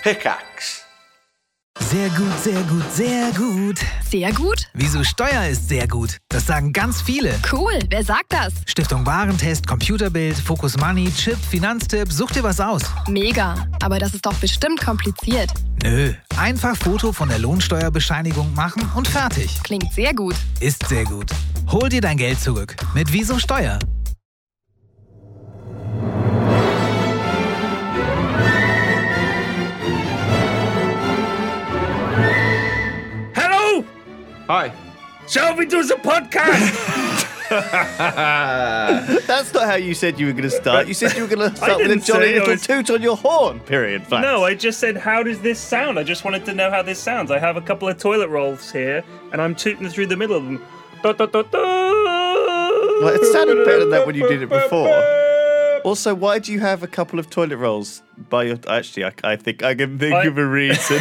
Pickaxe. Sehr gut, sehr gut, sehr gut. Sehr gut? Wieso Steuer ist sehr gut? Das sagen ganz viele. Cool, wer sagt das? Stiftung Warentest, Computerbild, Focus Money, Chip, Finanztipp, such dir was aus. Mega, aber das ist doch bestimmt kompliziert. Nö, einfach Foto von der Lohnsteuerbescheinigung machen und fertig. Klingt sehr gut. Ist sehr gut. Hol dir dein Geld zurück mit Wieso Steuer. Hello! Hi. Shall we do the podcast? That's not how you said you were going to start. You said you were going to start with a didn't jolly say I little was- toot on your horn, period. Flax. No, I just said, how does this sound? I just wanted to know how this sounds. I have a couple of toilet rolls here, and I'm tooting through the middle of them. Well, it sounded better than that when you did it before. Also, why do you have a couple of toilet rolls by your... Actually, I think I can think of a reason.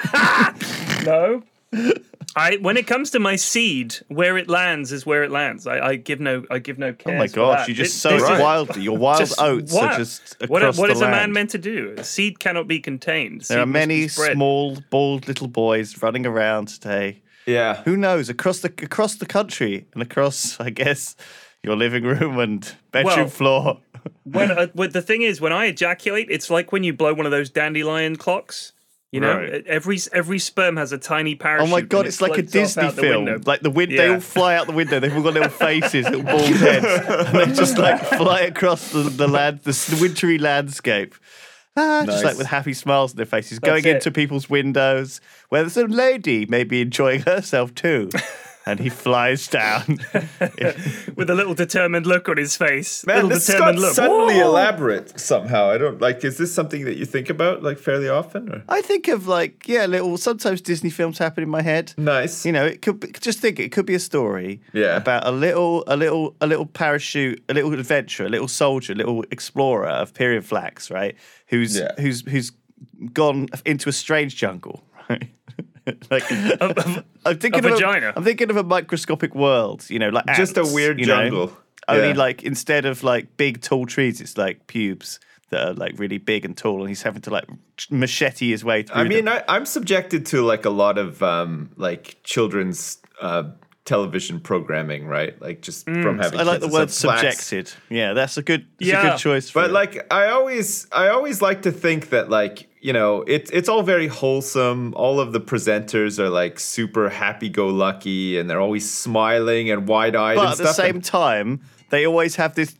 No. When it comes to my seed, where it lands is where it lands. I give no Oh cares. my for gosh, that. you just This sow is- it wildly. Your wild just oats what? are just What across the is a man land. meant to do? A seed cannot be contained. There are Seed must many be spread. small, bald little boys running around today. Yeah. Who knows? Across the country and across, I guess, your living room and bedroom Well, floor. Well, the thing is, when I ejaculate, it's like when you blow one of those dandelion clocks. You know, Right. every sperm has a tiny parachute. Oh my god, and it it's like a floats off Disney out the film. window. Like they Yeah. all fly out the window. They've all got little faces, little bald heads, and they just like fly across the land, the wintry landscape. Just Nice. like with happy smiles on their faces, going it. into people's windows where there's a lady maybe enjoying herself too. And he flies down. with a little determined look on his face. Man, little this determined got look. suddenly Whoa! elaborate somehow. I don't like. Is this something that you think about like fairly often? Or? I think of like, little, sometimes Disney films happen in my head. Nice. You know, it could be, just think it could be a story about a little parachute, a little adventurer, a little soldier, a little explorer of period flax, right? Who's gone into a strange jungle, right? Like I'm thinking a of vagina. I'm thinking of a microscopic world, you know, like Just a ants, weird you know? jungle. Only Yeah. like instead of like big tall trees, it's like pubes that are like really big and tall, and he's having to like machete his way through. I mean, them. I'm subjected to like a lot of like children's television programming, right? Like just from having. I like the kids. word So Flax. subjected. Yeah, that's a good Yeah. choice for But it. like I always like to think that like, you know, it's all very wholesome. All of the presenters are like super happy-go-lucky and they're always smiling and wide-eyed But and at stuff. the same time, they always have this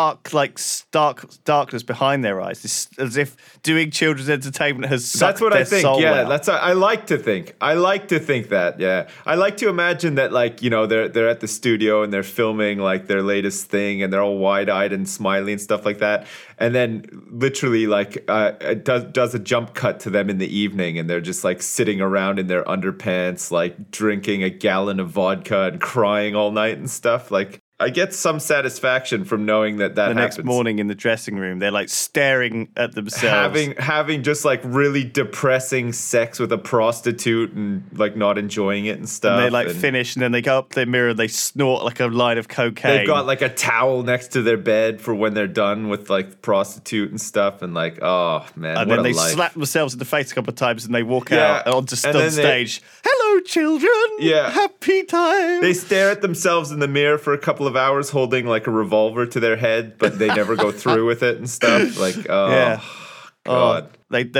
darkness behind their eyes, this, as if doing children's entertainment has sucked That's what their I think. soul Yeah, out. I like to think. I like to think that. Yeah, I like to imagine that, like, you know, they're at the studio and they're filming like their latest thing, and they're all wide-eyed and smiley and stuff like that. And then, literally, like, it does a jump cut to them in the evening, and they're just like sitting around in their underpants, like drinking a gallon of vodka and crying all night and stuff. Like, I get some satisfaction from knowing that the happens. next morning in the dressing room, they're like staring at themselves. Having just like really depressing sex with a prostitute and like not enjoying it and stuff. and they like finish, and then they go up to their mirror and they snort like a line of cocaine. They've got like a towel next to their bed for when they're done with like the prostitute and stuff, and like, oh man, and what then a they life. slap themselves in the face a couple of times, and they walk Yeah, out onto and then on stage. Hello, children. Yeah. happy time. They stare at themselves in the mirror for a couple of hours holding like a revolver to their head, but they never go through with it and stuff. Like, oh, Yeah. God.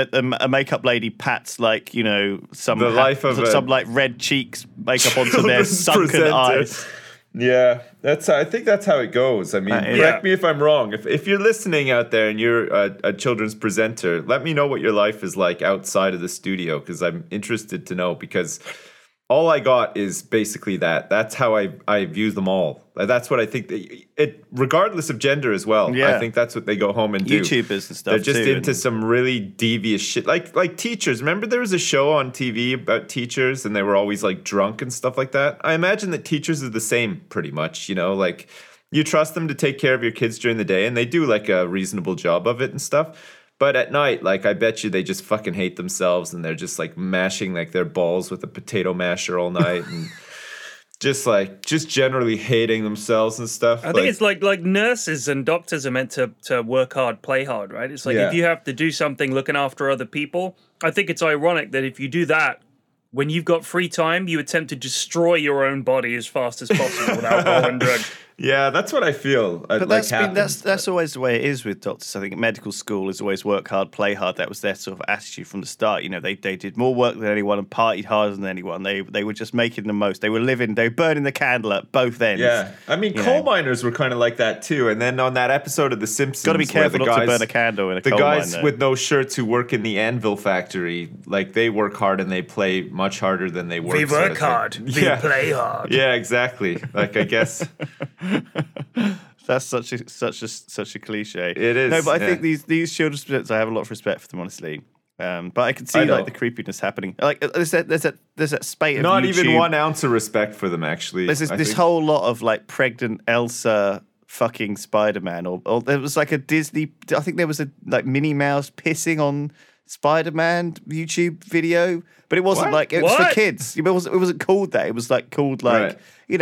A makeup lady pats like, you know, some The life of some a- like red cheeks makeup onto their Children's sunken presenter. eyes. Yeah, I think that's how it goes. I mean, Yeah. correct me if I'm wrong. If you're listening out there and you're a children's presenter, let me know what your life is like outside of the studio, because I'm interested to know, because all I got is basically that. That's how I view them all. That's what I think. It regardless of gender as well. Yeah. I think that's what they go home and do. YouTubers and stuff They're just too, into and- some really devious shit, like teachers. Remember, there was a show on TV about teachers, and they were always like drunk and stuff like that. I imagine that teachers are the same, pretty much. You know, like you trust them to take care of your kids during the day, and they do like a reasonable job of it and stuff. But at night, like, I bet you they just fucking hate themselves, and they're just like mashing like their balls with a potato masher all night, and just generally hating themselves and stuff. I think it's like nurses and doctors are meant to work hard, play hard, right? It's like Yeah. if you have to do something looking after other people, I think it's ironic that if you do that, when you've got free time, you attempt to destroy your own body as fast as possible with alcohol and drugs. Yeah, that's what I feel. But that's always the way it is with doctors. I think medical school is always work hard, play hard. That was their sort of attitude from the start. You know, they did more work than anyone and partied harder than anyone. They were just making the most. They were burning the candle at both ends. Yeah, I mean, coal miners were kind of like that too. And then on that episode of The Simpsons, got to be careful not to burn a candle in a coal mine. The guys with no shirts who work in the anvil factory, like they work hard and they play much harder than they work. We work hard. We play hard. Yeah, exactly. Like I guess. That's such a cliche. It is. No, but I think these children's bits, I have a lot of respect for them, honestly. But I can see like the creepiness happening. Like there's that spate of not YouTube. even 1 ounce of respect for them. Actually, there's this whole lot of like pregnant Elsa fucking Spider-Man, or there was like a Disney. I think there was a like Minnie Mouse pissing on Spider-Man YouTube video, but it wasn't like it was for kids. It wasn't called that. It was like called like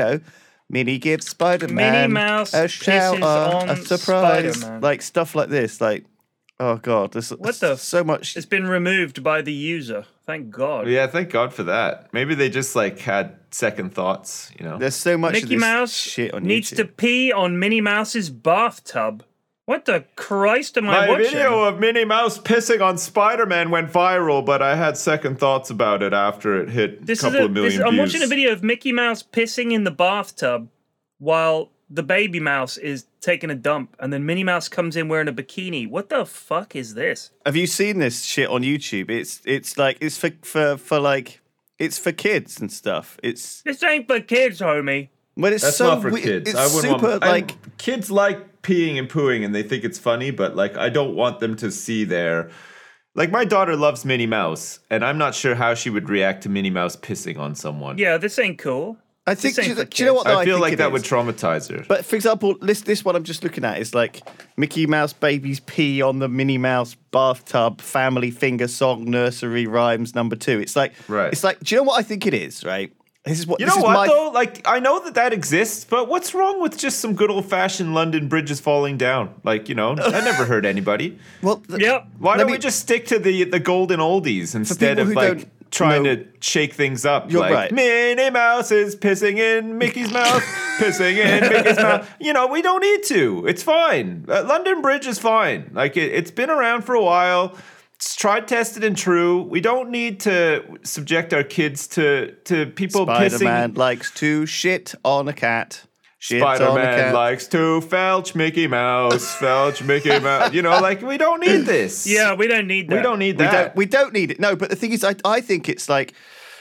Minnie gives Spider-Man Minnie Mouse a shout on a surprise, Spider-Man. like stuff like this. Like, oh god, there's so much. It's been removed by the user. Thank God. Yeah, thank God for that. Maybe they just like had second thoughts. You know, there's so much. Mickey of this Mouse shit on needs YouTube. to pee on Minnie Mouse's bathtub. What the Christ am I My watching? video of Minnie Mouse pissing on Spider-Man went viral, but I had second thoughts about it after it hit a couple of million views. I'm watching a video of Mickey Mouse pissing in the bathtub while the baby mouse is taking a dump, and then Minnie Mouse comes in wearing a bikini. What the fuck is this? Have you seen this shit on YouTube? It's like it's for like it's for kids and stuff. This ain't for kids, homie. But it's That's so not for kids. It's I wouldn't super want, kids like peeing and pooing and they think it's funny, but like I don't want them to see their. Like my daughter loves Minnie Mouse, and I'm not sure how she would react to Minnie Mouse pissing on someone. Yeah, this ain't cool. I think. Do you know what? Though, I feel like that is? would traumatize her. But for example, this one I'm just looking at is like Mickey Mouse babies pee on the Minnie Mouse bathtub. Family finger song nursery rhymes #2. It's like It's like. Do you know what I think it is? Right. This is what. Though? Like I know that exists, but what's wrong with just some good old fashioned London bridges falling down? Like that never hurt anybody. Well, Why don't we just stick to the golden oldies instead of like trying to shake things up? You're like right. Minnie Mouse is pissing in Mickey's mouth, pissing in Mickey's mouth. We don't need to. It's fine. London Bridge is fine. Like it's been around for a while. It's tried, tested, and true. We don't need to subject our kids to people pissing. Spider-Man likes to shit on a cat. Spider-Man likes to felch Mickey Mouse. Felch Mickey Mouse. Like we don't need this. Yeah, we don't need that. We don't need that. We don't need it. No, but the thing is, I think it's like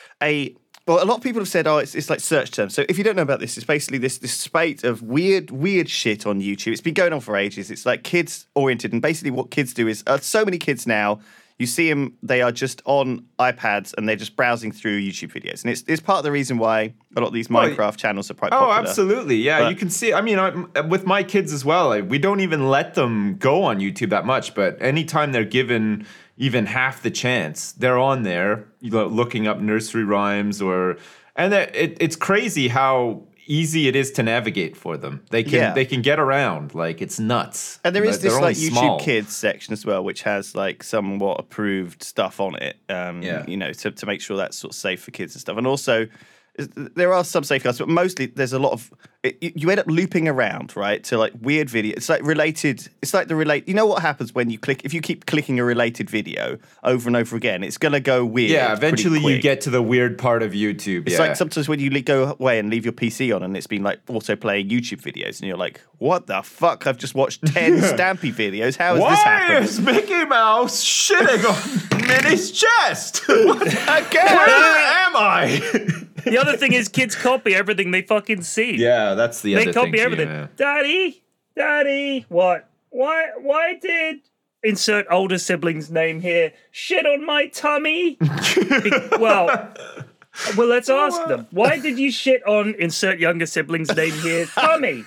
a lot of people have said, it's like search terms. So if you don't know about this, it's basically this spate of weird shit on YouTube. It's been going on for ages. It's like kids oriented, and basically what kids do is so many kids now. You see them; they are just on iPads and they're just browsing through YouTube videos, and it's part of the reason why a lot of these Minecraft channels are quite popular. Oh, absolutely, yeah. But you can see. I mean, with my kids as well, we don't even let them go on YouTube that much. But anytime they're given even half the chance, they're on there, looking up nursery rhymes it's crazy how easy it is to navigate for them. They can get around. Like it's nuts. And there is this like YouTube small. Kids section as well, which has like somewhat approved stuff on it. To make sure that's sort of safe for kids and stuff. And also, there are some safeguards, but mostly there's a lot of you end up looping around, right, to like weird video. It's like related. It's like You know what happens when you click? If you keep clicking a related video over and over again, it's gonna go weird. Yeah, eventually you get to the weird part of YouTube. It's like sometimes when you go away and leave your PC on, and it's been like auto playing YouTube videos, and you're like, "What the fuck? I've just watched 10 Stampy videos. How has this happened?" Why is Mickey Mouse shitting on Minnie's chest? Again? Where am I? The other thing is kids copy everything they fucking see. Yeah, that's the other thing. They copy everything. Yeah. Daddy, what? Why did insert older sibling's name here shit on my tummy? Well, let's ask them. Why did you shit on insert younger sibling's name here, tummy?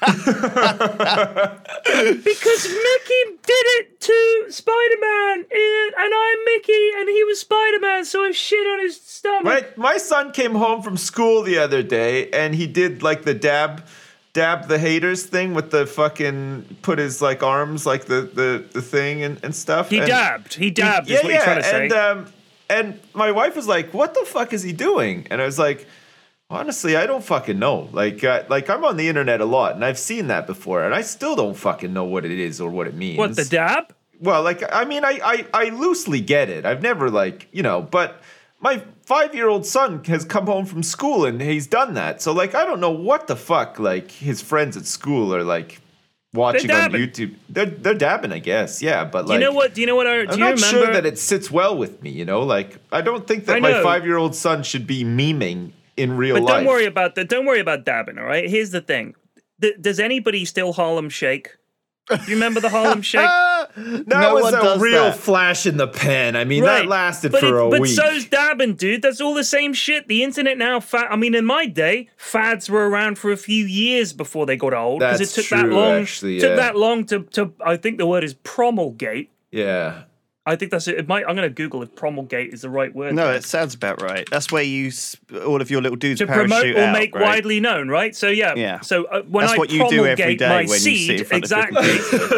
Because Mickey did it to Spider-Man, and I'm Mickey, and he was Spider-Man, so I shit on his stomach. My son came home from school the other day, and he did like the dab the haters thing with the fucking put his like arms like the thing and stuff. He dabbed is what you're trying to say. And my wife was like, what the fuck is he doing? And I was like, honestly, I don't fucking know. Like I'm on the internet a lot, and I've seen that before, and I still don't fucking know what it is or what it means. What, the dab? Well, like, I mean, I loosely get it. I've never, like, you know, but my 5-year-old son has come home from school and he's done that. So, like, I don't know what the fuck, like, his friends at school are, like, watching on YouTube. They're dabbing, I guess. Yeah, but, like... Do you know what? I'm not sure that it sits well with me, you know? Like, I don't think that my 5-year-old son should be memeing in real life. But don't worry about that. Don't worry about dabbing, all right? Here's the thing. Does anybody still Harlem Shake? Do you remember the Harlem Shake? That was a real flash in the pan. I mean, that lasted for a week. But so's dabbing, dude. That's all the same shit. The internet now, I mean, in my day, fads were around for a few years before they got old. Because it took that long. Actually, took that long to, I think the word is promulgate. Yeah. I think that's it. I'm going to Google if promulgate is the right word. No, it sounds about right. That's where you all of your little dudes to parachute promote or out, make right? widely known, right? So yeah. So when that's I what you do every day my when seed, you sit in front exactly.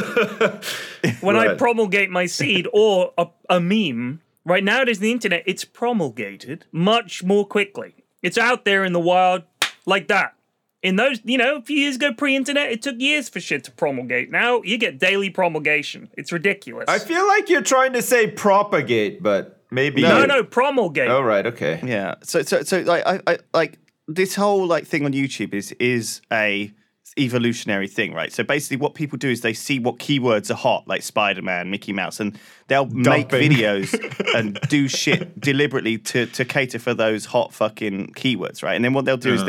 When I promulgate my seed or a meme, right nowadays on the internet, it's promulgated much more quickly. It's out there in the wild like that. In those, you know, a few years ago, pre-internet, it took years for shit to promulgate. Now you get daily promulgation. It's ridiculous. I feel like you're trying to say propagate, but maybe no, promulgate. Oh, right, okay. Yeah. So like I like this whole like thing on YouTube is a evolutionary thing, right? So basically what people do is they see what keywords are hot, like Spider-Man, Mickey Mouse, and they'll make videos and do shit deliberately to cater for those hot fucking keywords, right? And then what they'll do is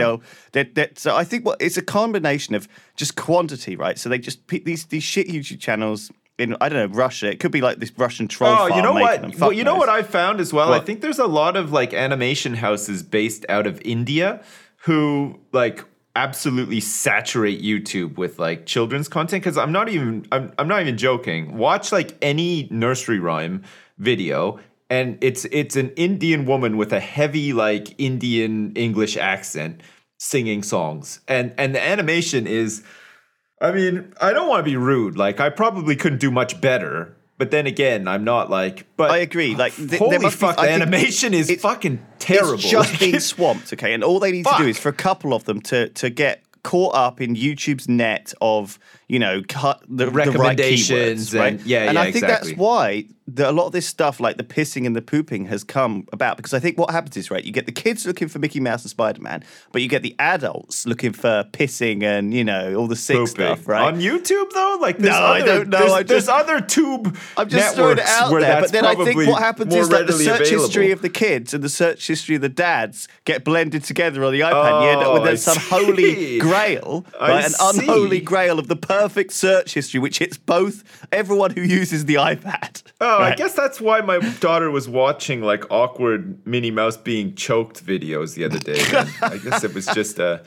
so I think it's a combination of just quantity, right? So they just pick these shit YouTube channels in, I don't know, Russia. It could be like this Russian troll farm. You know what? Well, you know what I found as well? What? I think there's a lot of like animation houses based out of India who like absolutely saturate YouTube with like children's content, because I'm not even joking. Watch like any nursery rhyme video and it's an Indian woman with a heavy like Indian English accent singing songs, and the animation is, I mean, I don't want to be rude, like I probably couldn't do much better. But then again, I'm not like... But I agree. Like, holy fuck, the animation is fucking terrible. It's just being swamped, okay? And all they need to do is for a couple of them to get caught up in YouTube's net of, you know, the recommendations, right keywords, right? And I think exactly. that's why a lot of this stuff, like the pissing and the pooping, has come about. Because I think what happens is, right, you get the kids looking for Mickey Mouse and Spider-Man, but you get the adults looking for pissing and, you know, all the sick pooping stuff, right? On YouTube, though? Like, I don't know. There's other tube I'm just throwing it out there. But then I think what happens is that the search available. history of the kids and the search history of the dads get blended together on the iPad. You end up with some holy grail, right? An unholy grail of the perfect search history, which hits both everyone who uses the iPad. Oh, right? I guess that's why my daughter was watching like awkward Minnie Mouse being choked videos the other day. I guess it was just a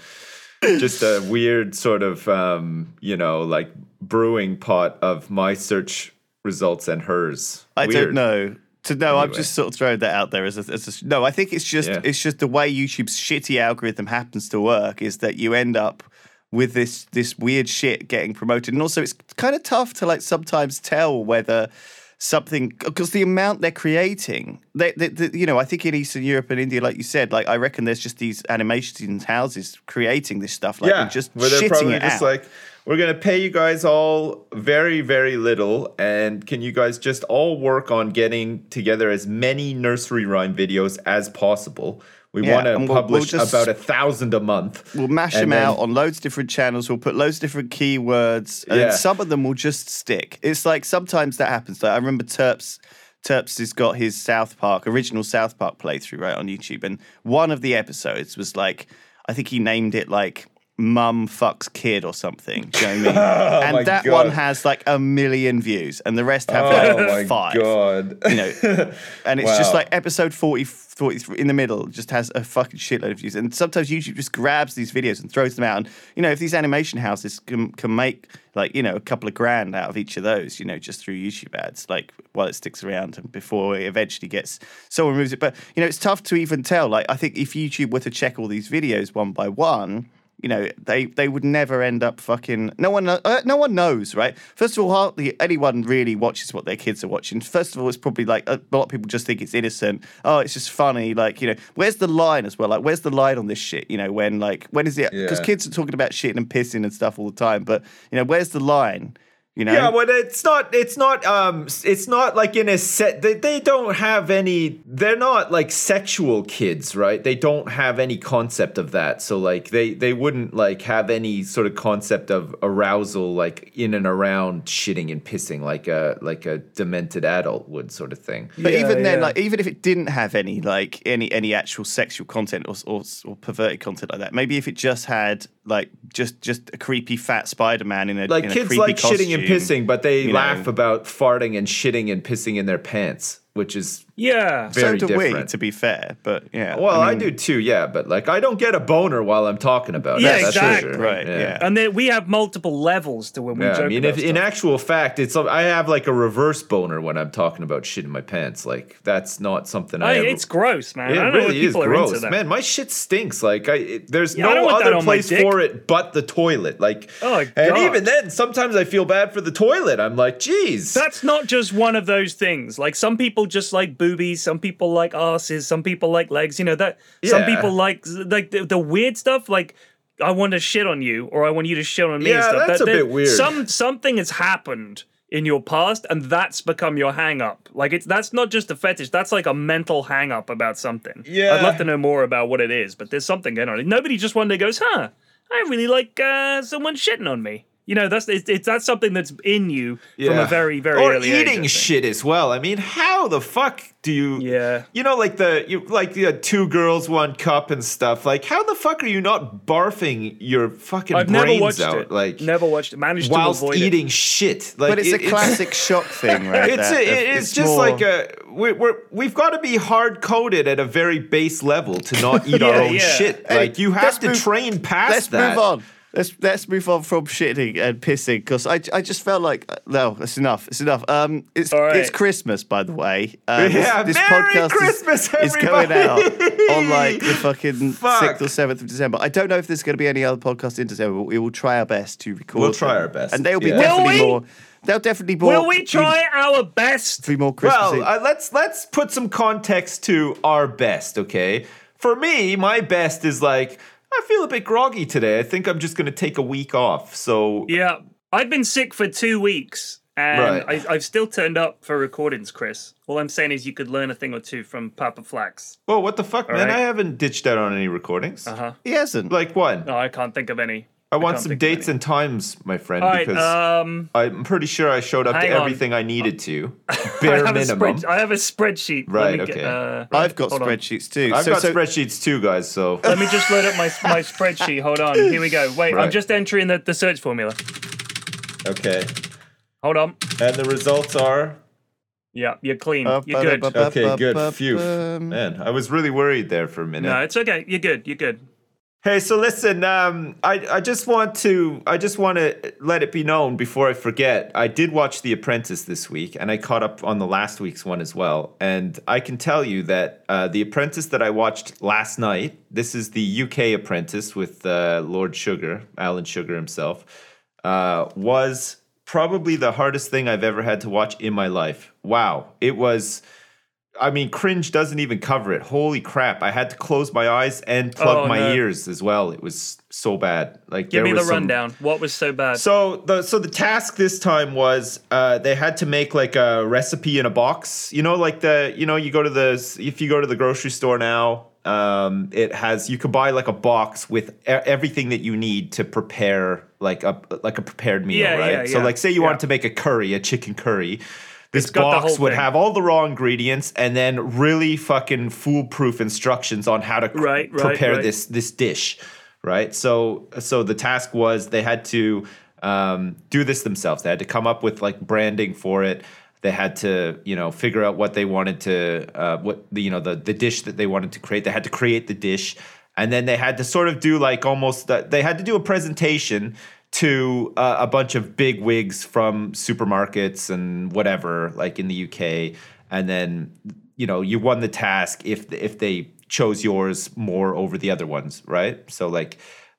weird sort of you know, like brewing pot of my search results and hers. I don't know. Anyway. I'm just sort of throwing that out there as a no. I think it's just the way YouTube's shitty algorithm happens to work is that you end up with this weird shit getting promoted, and also it's kind of tough to like sometimes tell whether something, because the amount they're creating, you know, I think in Eastern Europe and India, like you said, like I reckon there's just these animation houses creating this stuff, like and just where they're shitting probably it just out. like, we're gonna pay you guys all very, very little, and can you guys just all work on getting together as many nursery rhyme videos as possible? We want to publish about 1,000 a month. We'll mash them out on loads of different channels. We'll put loads of different keywords, and then some of them will just stick. It's like sometimes that happens. Like I remember Terps has got his original South Park playthrough right on YouTube, and one of the episodes was like, I think he named it like Mum Fucks Kid or something. Do you know what I mean? And that one has like 1 million views, and the rest have like 5. God. You know, and it's just like episode 43 in the middle just has a fucking shitload of views. And sometimes YouTube just grabs these videos and throws them out. And, you know, if these animation houses can make like, you know, a couple of grand out of each of those, you know, just through YouTube ads, like while it sticks around and before it eventually someone removes it. But, you know, it's tough to even tell. Like, I think if YouTube were to check all these videos one by one, you know, they would never end up fucking. No one knows, right? First of all, hardly anyone really watches what their kids are watching. First of all, it's probably like a lot of people just think it's innocent. Oh, it's just funny. Like, you know, where's the line as well? Like, where's the line on this shit? You know, when is it? Because kids are talking about shitting and pissing and stuff all the time. But you know, where's the line? You know? Yeah, but it's not like in a set. They don't have any. They're not like sexual kids, right? They don't have any concept of that. So like they wouldn't like have any sort of concept of arousal, like in and around shitting and pissing, like a demented adult would, sort of thing. But even then, like even if it didn't have any like any actual sexual content or perverted content like that, maybe if it just had like just a creepy fat Spider-Man in a like in a kids creepy like costume, shitting and pissing, but they laugh know. about farting and shitting and pissing in their pants, which is Yeah. very so do we, different. to be fair. But yeah, Well, I mean, do too, yeah. But like, I don't get a boner while I'm talking about Yeah, it. That's exactly. for sure. Right, yeah. And then we have multiple levels to when we Yeah, joke I mean, about if in stuff. actual fact, I have like a reverse boner when I'm talking about shit in my pants. Like that's not something I. Hey, ever, it's gross, man. it I don't know really if is people are into gross, that. man. My shit stinks. Like there's I don't no want that other on my place dick. for it but the toilet. Like, Oh, and God. even then, sometimes I feel bad for the toilet. I'm like, geez. That's not just one of those things. Like some people just like boobies, some people like asses, some people like legs. You know that some Yeah. people like the weird stuff. Like I want to shit on you, or I want you to shit on me. Yeah, and stuff. that's a bit weird. Something has happened in your past, and that's become your hang up. Like that's not just a fetish. That's like a mental hang up about something. Yeah. I'd love to know more about what it is, but there's something going on. Nobody just one day goes, "Huh, I really like someone shitting on me." You know, that's something that's in you from a very, very or early age, I eating think. shit as well. I mean, how the fuck do you? Yeah. You know, like the 2 girls, 1 cup and stuff. Like, how the fuck are you not barfing your fucking I've brains never watched out? it. Like, Never watched it. Managed whilst to avoid eating shit. Like, but it's a classic shock thing, right? It's just more- like we've got to be hard coded at a very base level to not eat our own yeah. shit. Hey, Like, you have let's to move- train past Let's that. move on. Let's move on from shitting and pissing because I just felt like no, that's enough. It's enough. It's All right. it's Christmas, by the way. Yeah, this Merry podcast Christmas, is going out everybody. on like the fucking Fuck. 6th or 7th of December. I don't know if there's going to be any other podcast in December, but we will try our best to record. We'll try them. our best, and they'll be yeah. definitely Will we? more. They'll definitely more. Will we try our best? be more Christmassy? Well, let's put some context to our best, okay? For me, my best is like, I feel a bit groggy today. I think I'm just going to take a week off. So Yeah, I've been sick for 2 weeks, and Right. I've still turned up for recordings, Chris. All I'm saying is you could learn a thing or two from Papa Flax. Well, what the fuck, man? right. I haven't ditched out on any recordings. He hasn't. Like what? No, I can't think of any. I want can't some think of dates any. and times, my friend, All right, because I'm pretty sure I showed up to hang on. everything I needed to. Bare minimum. I have a spreadsheet. Right, Let me okay. I've got hold on. spreadsheets too. I've So- got so- spreadsheets too, guys, so... Let me just load up my spreadsheet. Hold on. Here we go. Wait, I'm Right. just entering the search formula. Okay. Hold on. And the results are... Yeah, you're clean. You're good. Okay, good. Phew. Man, I was really worried there for a minute. No, it's okay. You're good. You're good. Hey, so listen, I just want to let it be known before I forget. I did watch The Apprentice this week, and I caught up on the last week's one as well. And I can tell you that The Apprentice that I watched last night, this is the UK Apprentice with Lord Sugar, Alan Sugar himself, was probably the hardest thing I've ever had to watch in my life. Wow, it was. I mean, cringe doesn't even cover it. Holy crap. I had to close my eyes and plug my ears as well. It was so bad. Like, Give me there the was some- rundown. What was so bad? So the task this time was they had to make like a recipe in a box. You know, like you go to if you go to the grocery store now, it has, you can buy like a box with everything that you need to prepare like a prepared meal, Yeah, right? yeah, So yeah. like say you Yeah. wanted to make a chicken curry. This got the box whole would thing. have all the raw ingredients and then really fucking foolproof instructions on how to Right, prepare right. this dish, right? So the task was they had to do this themselves. They had to come up with like branding for it. They had to, figure out what they wanted to, the dish that they wanted to create. They had to create the dish, and then they had to sort of do like almost. They had to do a presentation to a bunch of big wigs from supermarkets and whatever, like in the UK, and then you won the task if they chose yours more over the other ones, right? So like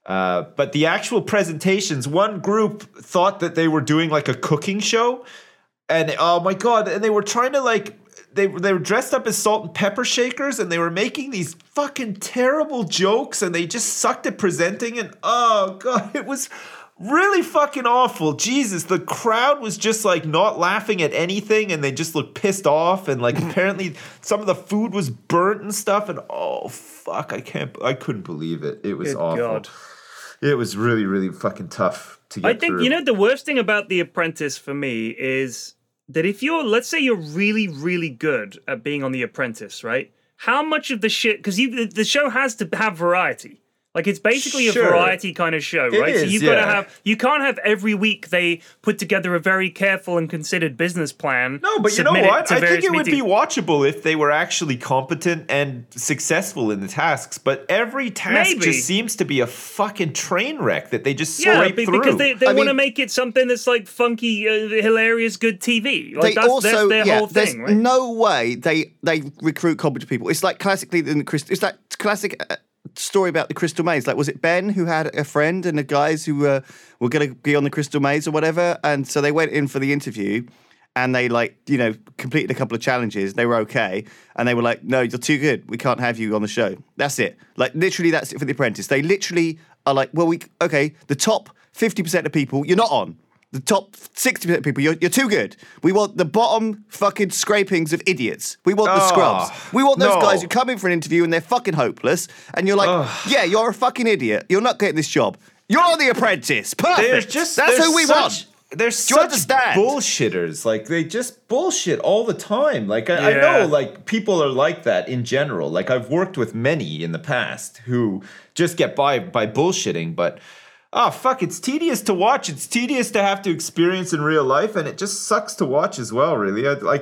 But the actual presentations, one group thought that they were doing like a cooking show. And oh my God, and they were trying to like, they were dressed up as salt and pepper shakers, and they were making these fucking terrible jokes, and they just sucked at presenting. And oh God, it was really fucking awful. Jesus, the crowd was just like not laughing at anything, and they just looked pissed off. And like apparently some of the food was burnt and stuff. And oh fuck, I couldn't believe it. It was awful. God. It was really, really fucking tough to get through. You know, the worst thing about The Apprentice for me is that if let's say you're really, really good at being on The Apprentice, right? How much of the shit, because the show has to have variety. Like, it's basically a variety kind of show, right? So you've got to you can't have every week they put together a very careful and considered business plan. No, but you know what? I think it would be watchable if they were actually competent and successful in the tasks. But every task just seems to be a fucking train wreck that they just scrape through. Because they want to make it something that's like funky, hilarious, good TV. Like, that's their whole thing, right? No way they recruit competent people. It's like classically it's that classic story about the Crystal Maze. Like, was it Ben who had a friend and the guys who were going to be on the Crystal Maze or whatever? And so they went in for the interview and they completed a couple of challenges. They were okay. And they were like, no, you're too good. We can't have you on the show. That's it. Like, literally, that's it for The Apprentice. They literally are like, well, the top 50% of people, you're not on. The top 60% of people, you're too good. We want the bottom fucking scrapings of idiots. We want the scrubs. We want those guys who come in for an interview and they're fucking hopeless. And you're like, yeah, you're a fucking idiot. You're not getting this job. You're on The Apprentice. Perfect. That's who we want. They're such bullshitters. Like, they just bullshit all the time. Like, I know, like, people are like that in general. Like, I've worked with many in the past who just get by bullshitting, but oh, fuck, it's tedious to watch. It's tedious to have to experience in real life, and it just sucks to watch as well, really.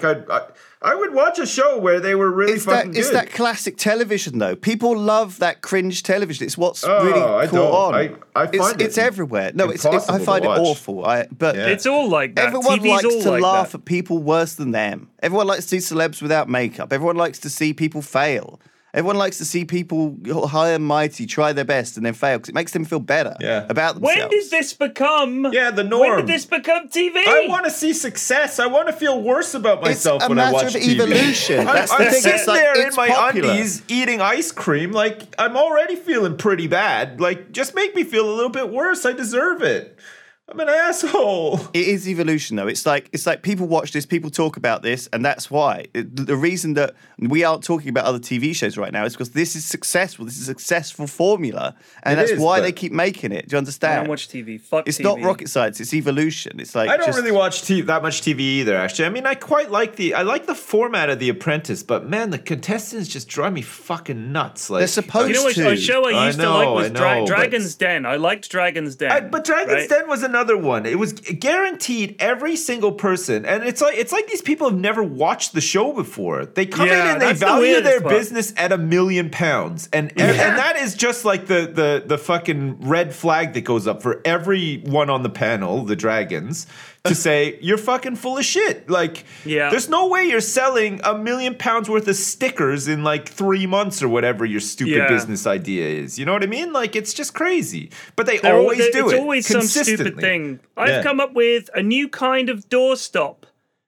I would watch a show where they were really fucking good. It's that classic television, though. People love that cringe television. It's what's really caught on. I find it's everywhere. No, I find it awful. But it's all like that. Everyone TV's likes to laugh that. at people worse than them. Everyone likes to see celebs without makeup. Everyone likes to see people fail. Everyone likes to see people high and mighty try their best and then fail because it makes them feel better about themselves. When did this become the norm? When did this become TV? I want to see success. I want to feel worse about myself when I watch TV. It's a matter of evolution. I'm sitting there in my undies eating ice cream. Like, I'm already feeling pretty bad. Like, just make me feel a little bit worse. I deserve it. I'm an asshole. It is evolution, though. It's like people watch this, people talk about this, and that's why. The reason that we aren't talking about other TV shows right now is because this is successful. This is a successful formula, and that's why they keep making it. Do you understand? I don't watch TV. Fuck it's TV. not rocket science. It's evolution. It's like I don't really watch that much TV either. Actually, I mean, I quite like the format of The Apprentice, but man, the contestants just drive me fucking nuts. Like, they're supposed to. You know what a show I used to like was Dragon's Den. I liked Dragon's Den. But Dragon's Den was another one. It was guaranteed every single person, and it's like these people have never watched the show before. They come in and they value their business at £1 million, and that is just like the fucking red flag that goes up for everyone on the panel, the dragons, to say you're fucking full of shit. Like, there's no way you're selling £1 million worth of stickers in like 3 months or whatever your stupid business idea is. You know what I mean? Like, it's just crazy. But they always do it. It's always some stupid thing. I've come up with a new kind of doorstop.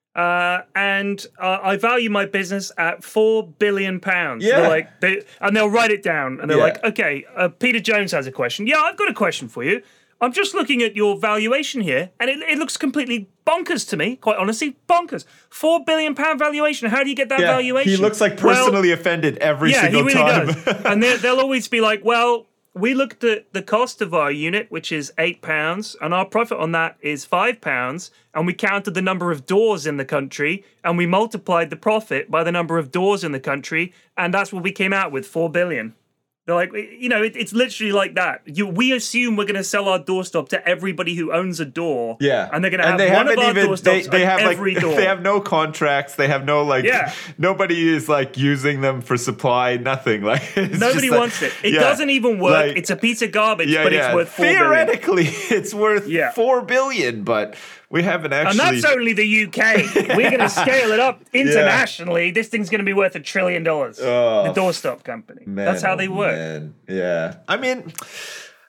And I value my business at £4 billion. Yeah. And they'll write it down. And they're like, okay, Peter Jones has a question. Yeah, I've got a question for you. I'm just looking at your valuation here, and it looks completely bonkers to me, quite honestly. Bonkers. £4 billion valuation. How do you get that valuation? He looks like personally offended every single time. Yeah, he really does. And they'll always be like, well, we looked at the cost of our unit, which is £8, and our profit on that is £5, and we counted the number of doors in the country, and we multiplied the profit by the number of doors in the country, and that's what we came out with, $4 billion. They're like, you know, it's literally like that. We assume we're going to sell our doorstop to everybody who owns a door. Yeah. And they're going to have one of our doorstops they have every door. They have no contracts. They have no, nobody is, using them for supply, nothing. Nobody wants it. It doesn't even work. It's a piece of garbage, but it's worth $4 billion. Theoretically, it's worth $4 billion, but we haven't actually. And that's only the UK. We're going to scale it up internationally. This thing's going to be worth $1 trillion. The doorstop company. Man, that's how they work. Man. Yeah. I mean,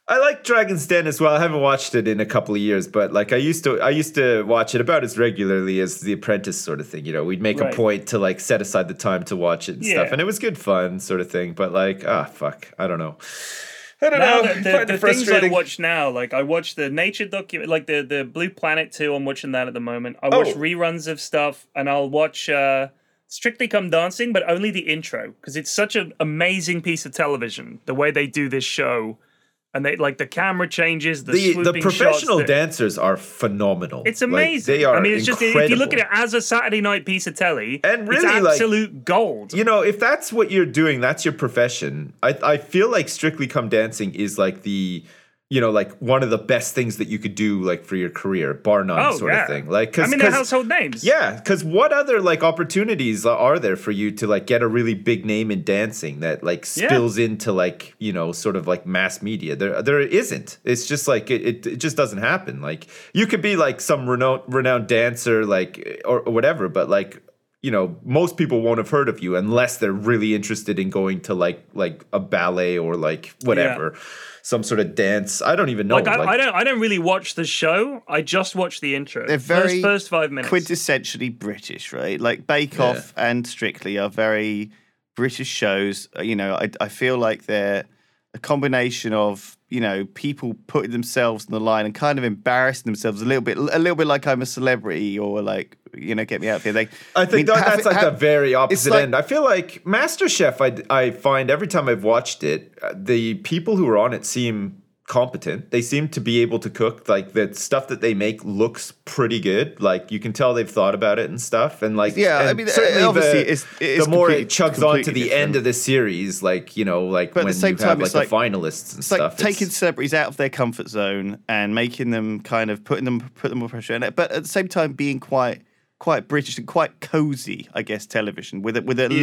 I like Dragon's Den as well. I haven't watched it in a couple of years, but like I used to watch it about as regularly as The Apprentice sort of thing. You know, we'd make a point to like set aside the time to watch it and stuff, and it was good fun sort of thing. But like, fuck, I don't know. I don't know. The things I watch now, like I watch the nature document, like the Blue Planet 2. I'm watching that at the moment. I watch reruns of stuff, and I'll watch Strictly Come Dancing, but only the intro because it's such an amazing piece of television. The way they do this show. And they like the camera changes, the professional shots dancers are phenomenal. It's amazing. Like, they are. I mean, it's incredible. Just if you look at it as a Saturday night piece of telly, and really, it's absolute gold. You know, if that's what you're doing, that's your profession. I feel like Strictly Come Dancing is like the, you know, like one of the best things that you could do like for your career, bar none of thing. Like, they're household names. Yeah, because what other like opportunities are there for you to like get a really big name in dancing that like spills into like, you know, sort of like mass media? There isn't. It's just like it just doesn't happen. Like you could be like some renowned dancer like or whatever, but like, you know, most people won't have heard of you unless they're really interested in going to like a ballet or like whatever. Yeah. Some sort of dance. I don't even know. I don't really watch the show. I just watch the intro. They're very first 5 minutes. Quintessentially British, right? Like Bake Off and Strictly are very British shows. You know, I feel like they're a combination of, you know, people putting themselves on the line and kind of embarrassing themselves a little bit like I'm a celebrity or like, you know, get me out here. That's the very opposite end. I feel like MasterChef, I find every time I've watched it, the people who are on it seem competent. They seem to be able to cook. Like the stuff that they make looks pretty good. Like you can tell they've thought about it and stuff. And like, I mean, obviously, the more it chugs on to the end of the series, like, you know, like but when you have like the finalists and stuff. Like taking celebrities out of their comfort zone and making them kind of put them under pressure. And but at the same time, being quite British and quite cozy, I guess, television with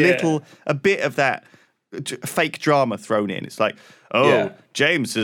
a bit of that fake drama thrown in. It's like, James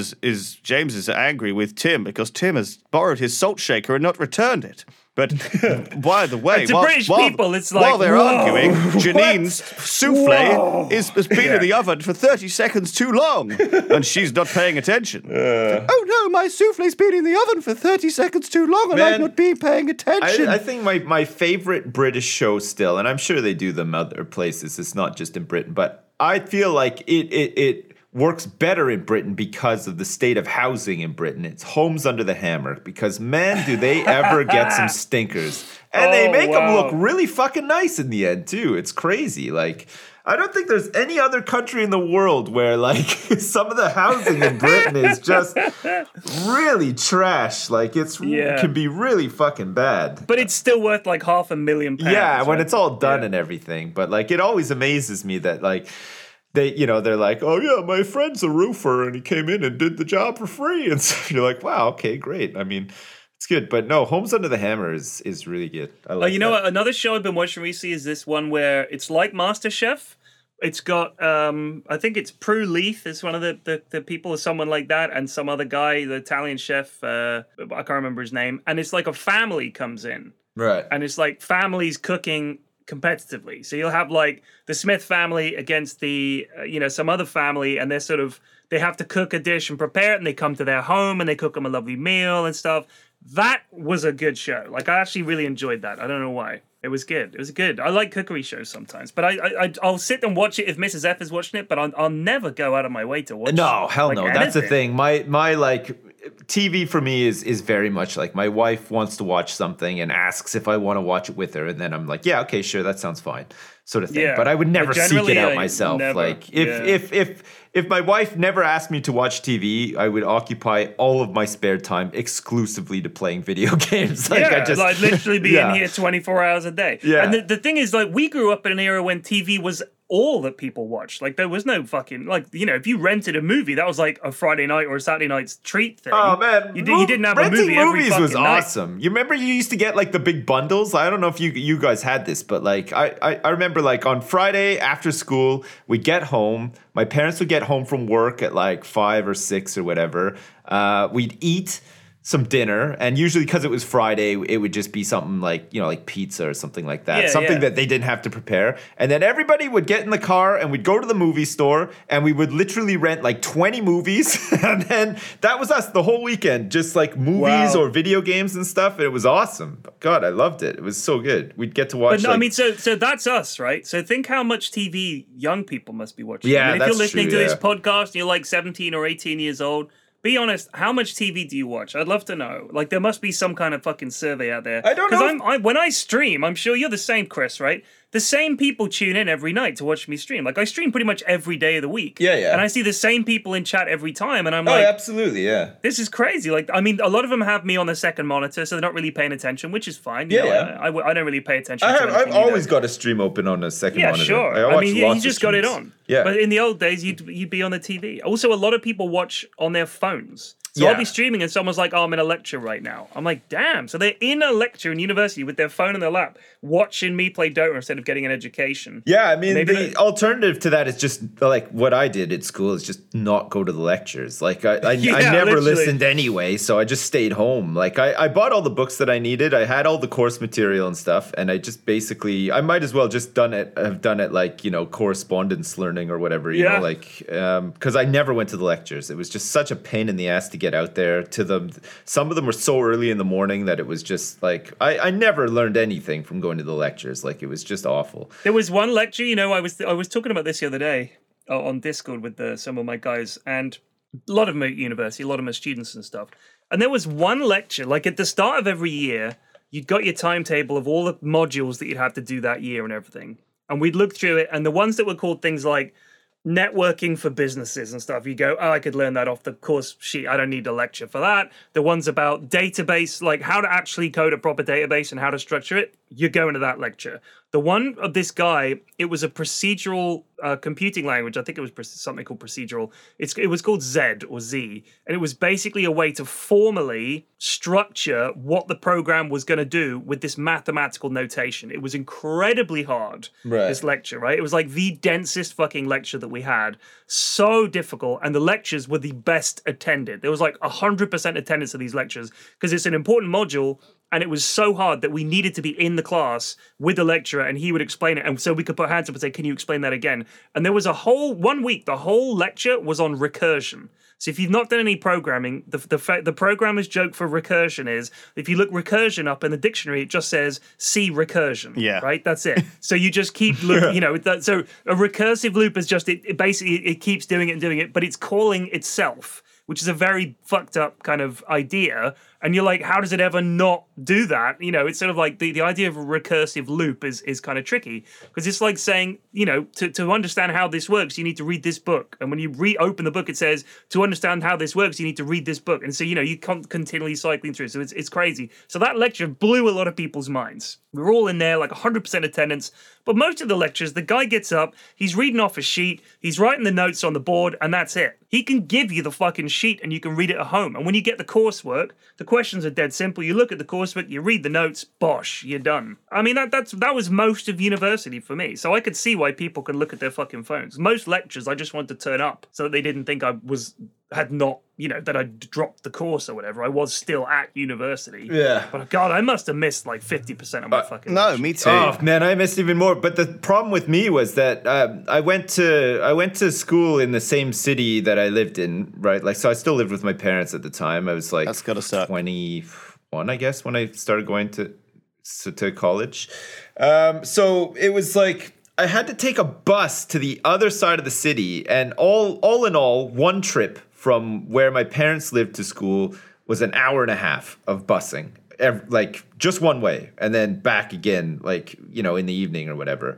is angry with Tim because Tim has borrowed his salt shaker and not returned it. But by the way, British people, it's like, while they're arguing, Janine's souffle has been in the oven for 30 seconds too long, and she's not paying attention. Oh no, my souffle's been in the oven for 30 seconds too long, and I'm not paying attention. I think my favorite British show still, and I'm sure they do them other places. It's not just in Britain, but I feel like it works better in Britain because of the state of housing in Britain. It's Homes Under the Hammer because, man, do they ever get some stinkers. And they make them look really fucking nice in the end, too. It's crazy. Like, I don't think there's any other country in the world where, like, some of the housing in Britain is just really trash. Like, it can be really fucking bad. But it's still worth, like, £500,000. Yeah, when it's all done and everything. But, like, it always amazes me that, like, they're like, oh yeah, my friend's a roofer and he came in and did the job for free. And so you're like, wow, okay, great. I mean, it's good. But no, Homes Under the Hammer is really good. I like know what? Another show I've been watching recently is this one where it's like MasterChef. It's got, I think it's Prue Leith is one of the people or someone like that. And some other guy, the Italian chef, I can't remember his name. And it's like a family comes in. Right. And it's like families cooking competitively. So you'll have like the Smith family against the some other family, and they have to cook a dish and prepare it, and they come to their home and they cook them a lovely meal and stuff. That was a good show. Like I actually really enjoyed that. I don't know why. It was good. It was good. I like cookery shows sometimes, but I'll sit and watch it if Mrs. F is watching it, but I'll never go out of my way to watch it. No, hell like no. Anything. That's the thing. My like TV for me is very much like my wife wants to watch something and asks if I want to watch it with her, and then I'm like, yeah, okay, sure, that sounds fine, sort of thing. Yeah. But I would never seek it out myself. Never. Like if my wife never asked me to watch TV, I would occupy all of my spare time exclusively to playing video games. Like I'd literally be in here 24 hours a day. Yeah. And the thing is, like, we grew up in an era when TV was all that people watched. Like, there was no fucking, like, you know, if you rented a movie, that was like a Friday night or a Saturday night's treat thing. Oh, man. You didn't have a movie every fucking was night. awesome. You remember you used to get, like, the big bundles? I don't know if you guys had this, but, like, I remember, like, on Friday after school, we'd get home. My parents would get home from work at, like, 5 or 6 or whatever. We'd eat. some dinner, and usually because it was Friday, it would just be something like, like pizza or something like that, something that they didn't have to prepare. And then everybody would get in the car and we'd go to the movie store and we would literally rent like 20 movies. And then that was us the whole weekend, just like movies or video games and stuff. And it was awesome. God, I loved it. It was so good. We'd get to watch. But no, so that's us, right? So think how much TV young people must be watching. Yeah, if you're listening to this podcast and you're like 17 or 18 years old, be honest, how much TV do you watch? I'd love to know. Like, there must be some kind of fucking survey out there. I don't know. Because when I stream, I'm sure you're the same, Chris, right? The same people tune in every night to watch me stream. Like, I stream pretty much every day of the week. Yeah, yeah. And I see the same people in chat every time, and I'm like... Oh, absolutely, yeah. This is crazy. Like, I mean, a lot of them have me on the second monitor, so they're not really paying attention, which is fine. You know, I don't really pay attention to anything I've always got a stream open on a second monitor. Yeah, sure. I mean, you just got it on. Yeah. But in the old days, you'd be on the TV. Also, a lot of people watch on their phones. So I'll be streaming and someone's like, oh, I'm in a lecture right now. I'm like, damn. So they're in a lecture in university with their phone in their lap, watching me play Dota instead of getting an education. Yeah, I mean, the alternative to that is just like what I did at school is just not go to the lectures. Like I never listened anyway, so I just stayed home. Like I bought all the books that I needed. I had all the course material and stuff, and I just basically, I might as well just have done it like, correspondence learning or whatever, you know, like, because I never went to the lectures. It was just such a pain in the ass to get out there to them. Some of them were so early in the morning that it was just like I never learned anything from going to the lectures. Like, it was just awful. There was one lecture, I was talking about this the other day on Discord with some of my guys, and a lot of them at university, a lot of them are students and stuff. And there was one lecture, like at the start of every year, you'd got your timetable of all the modules that you'd have to do that year and everything. And we'd look through it, and the ones that were called things like networking for businesses and stuff, you go, oh, I could learn that off the course sheet. I don't need a lecture for that. The ones about database, like how to actually code a proper database and how to structure it, you're going to that lecture. The one of this guy, it was a procedural computing language. I think it was something called procedural. It was called Z or Z. And it was basically a way to formally structure what the program was going to do with this mathematical notation. It was incredibly hard, this lecture, right? It was like the densest fucking lecture that we had. So difficult. And the lectures were the best attended. There was like 100% attendance of these lectures because it's an important module. And it was so hard that we needed to be in the class with the lecturer and he would explain it. And so we could put hands up and say, can you explain that again? And there was one week, the whole lecture was on recursion. So if you've not done any programming, the programmer's joke for recursion is, if you look recursion up in the dictionary, it just says C recursion. Yeah. Right? That's it. So you just keep looking, so a recursive loop is just, it basically, it keeps doing it and doing it, but it's calling itself, which is a very fucked up kind of idea. And you're like, how does it ever not do that? It's sort of like the idea of a recursive loop is kind of tricky because it's like saying, to understand how this works, you need to read this book. And when you reopen the book, it says, to understand how this works, you need to read this book. And so, you can't continually cycling through. So it's crazy. So that lecture blew a lot of people's minds. We were all in there, like 100% attendance. But most of the lectures, the guy gets up, he's reading off a sheet, he's writing the notes on the board, and that's it. He can give you the fucking sheet and you can read it at home. And when you get the coursework, the questions are dead simple. You look at the coursework, you read the notes, bosh, you're done. I mean, that was most of university for me. So I could see why people can look at their fucking phones. Most lectures, I just wanted to turn up so that they didn't think that I dropped the course or whatever. I was still at university. Yeah. But God, I must have missed like 50% of my fucking No, me too. Oh man, I missed even more. But the problem with me was that I went to school in the same city that I lived in, right? Like, so I still lived with my parents at the time. I was like, that's gotta suck. 21, I guess, when I started going to college. So it was like, I had to take a bus to the other side of the city, and all in all, one trip from where my parents lived to school was an hour and a half of busing, like just one way, and then back again, like, in the evening or whatever.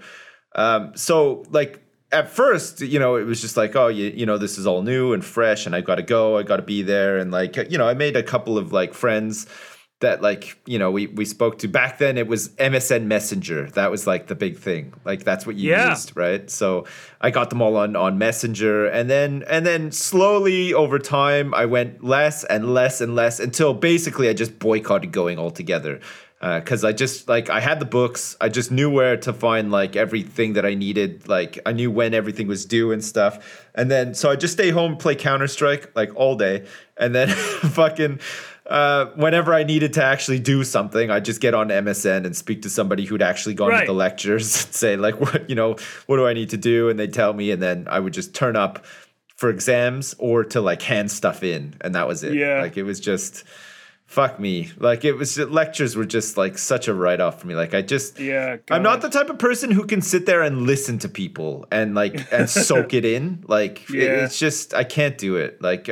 So like at first, it was just like, oh, this is all new and fresh, and I got to be there, and like, I made a couple of like friends that like, we spoke to. Back then it was MSN Messenger. That was like the big thing. Like, that's what you used, right? So I got them all on Messenger, and then slowly over time I went less and less and less until basically I just boycotted going altogether. Because I just, like, I had the books. I just knew where to find, like, everything that I needed. Like, I knew when everything was due and stuff. And then, so I just stay home, play Counter-Strike, like, all day. And then fucking, whenever I needed to actually do something, I'd just get on MSN and speak to somebody who'd actually gone to the lectures and say like, what do I need to do? And they'd tell me, and then I would just turn up for exams or to like hand stuff in, and that was it. Yeah. Like it was just fuck me. Like it was lectures were just like such a write-off for me. Like I'm not the type of person who can sit there and listen to people and like and soak it in. Like it's just I can't do it. Like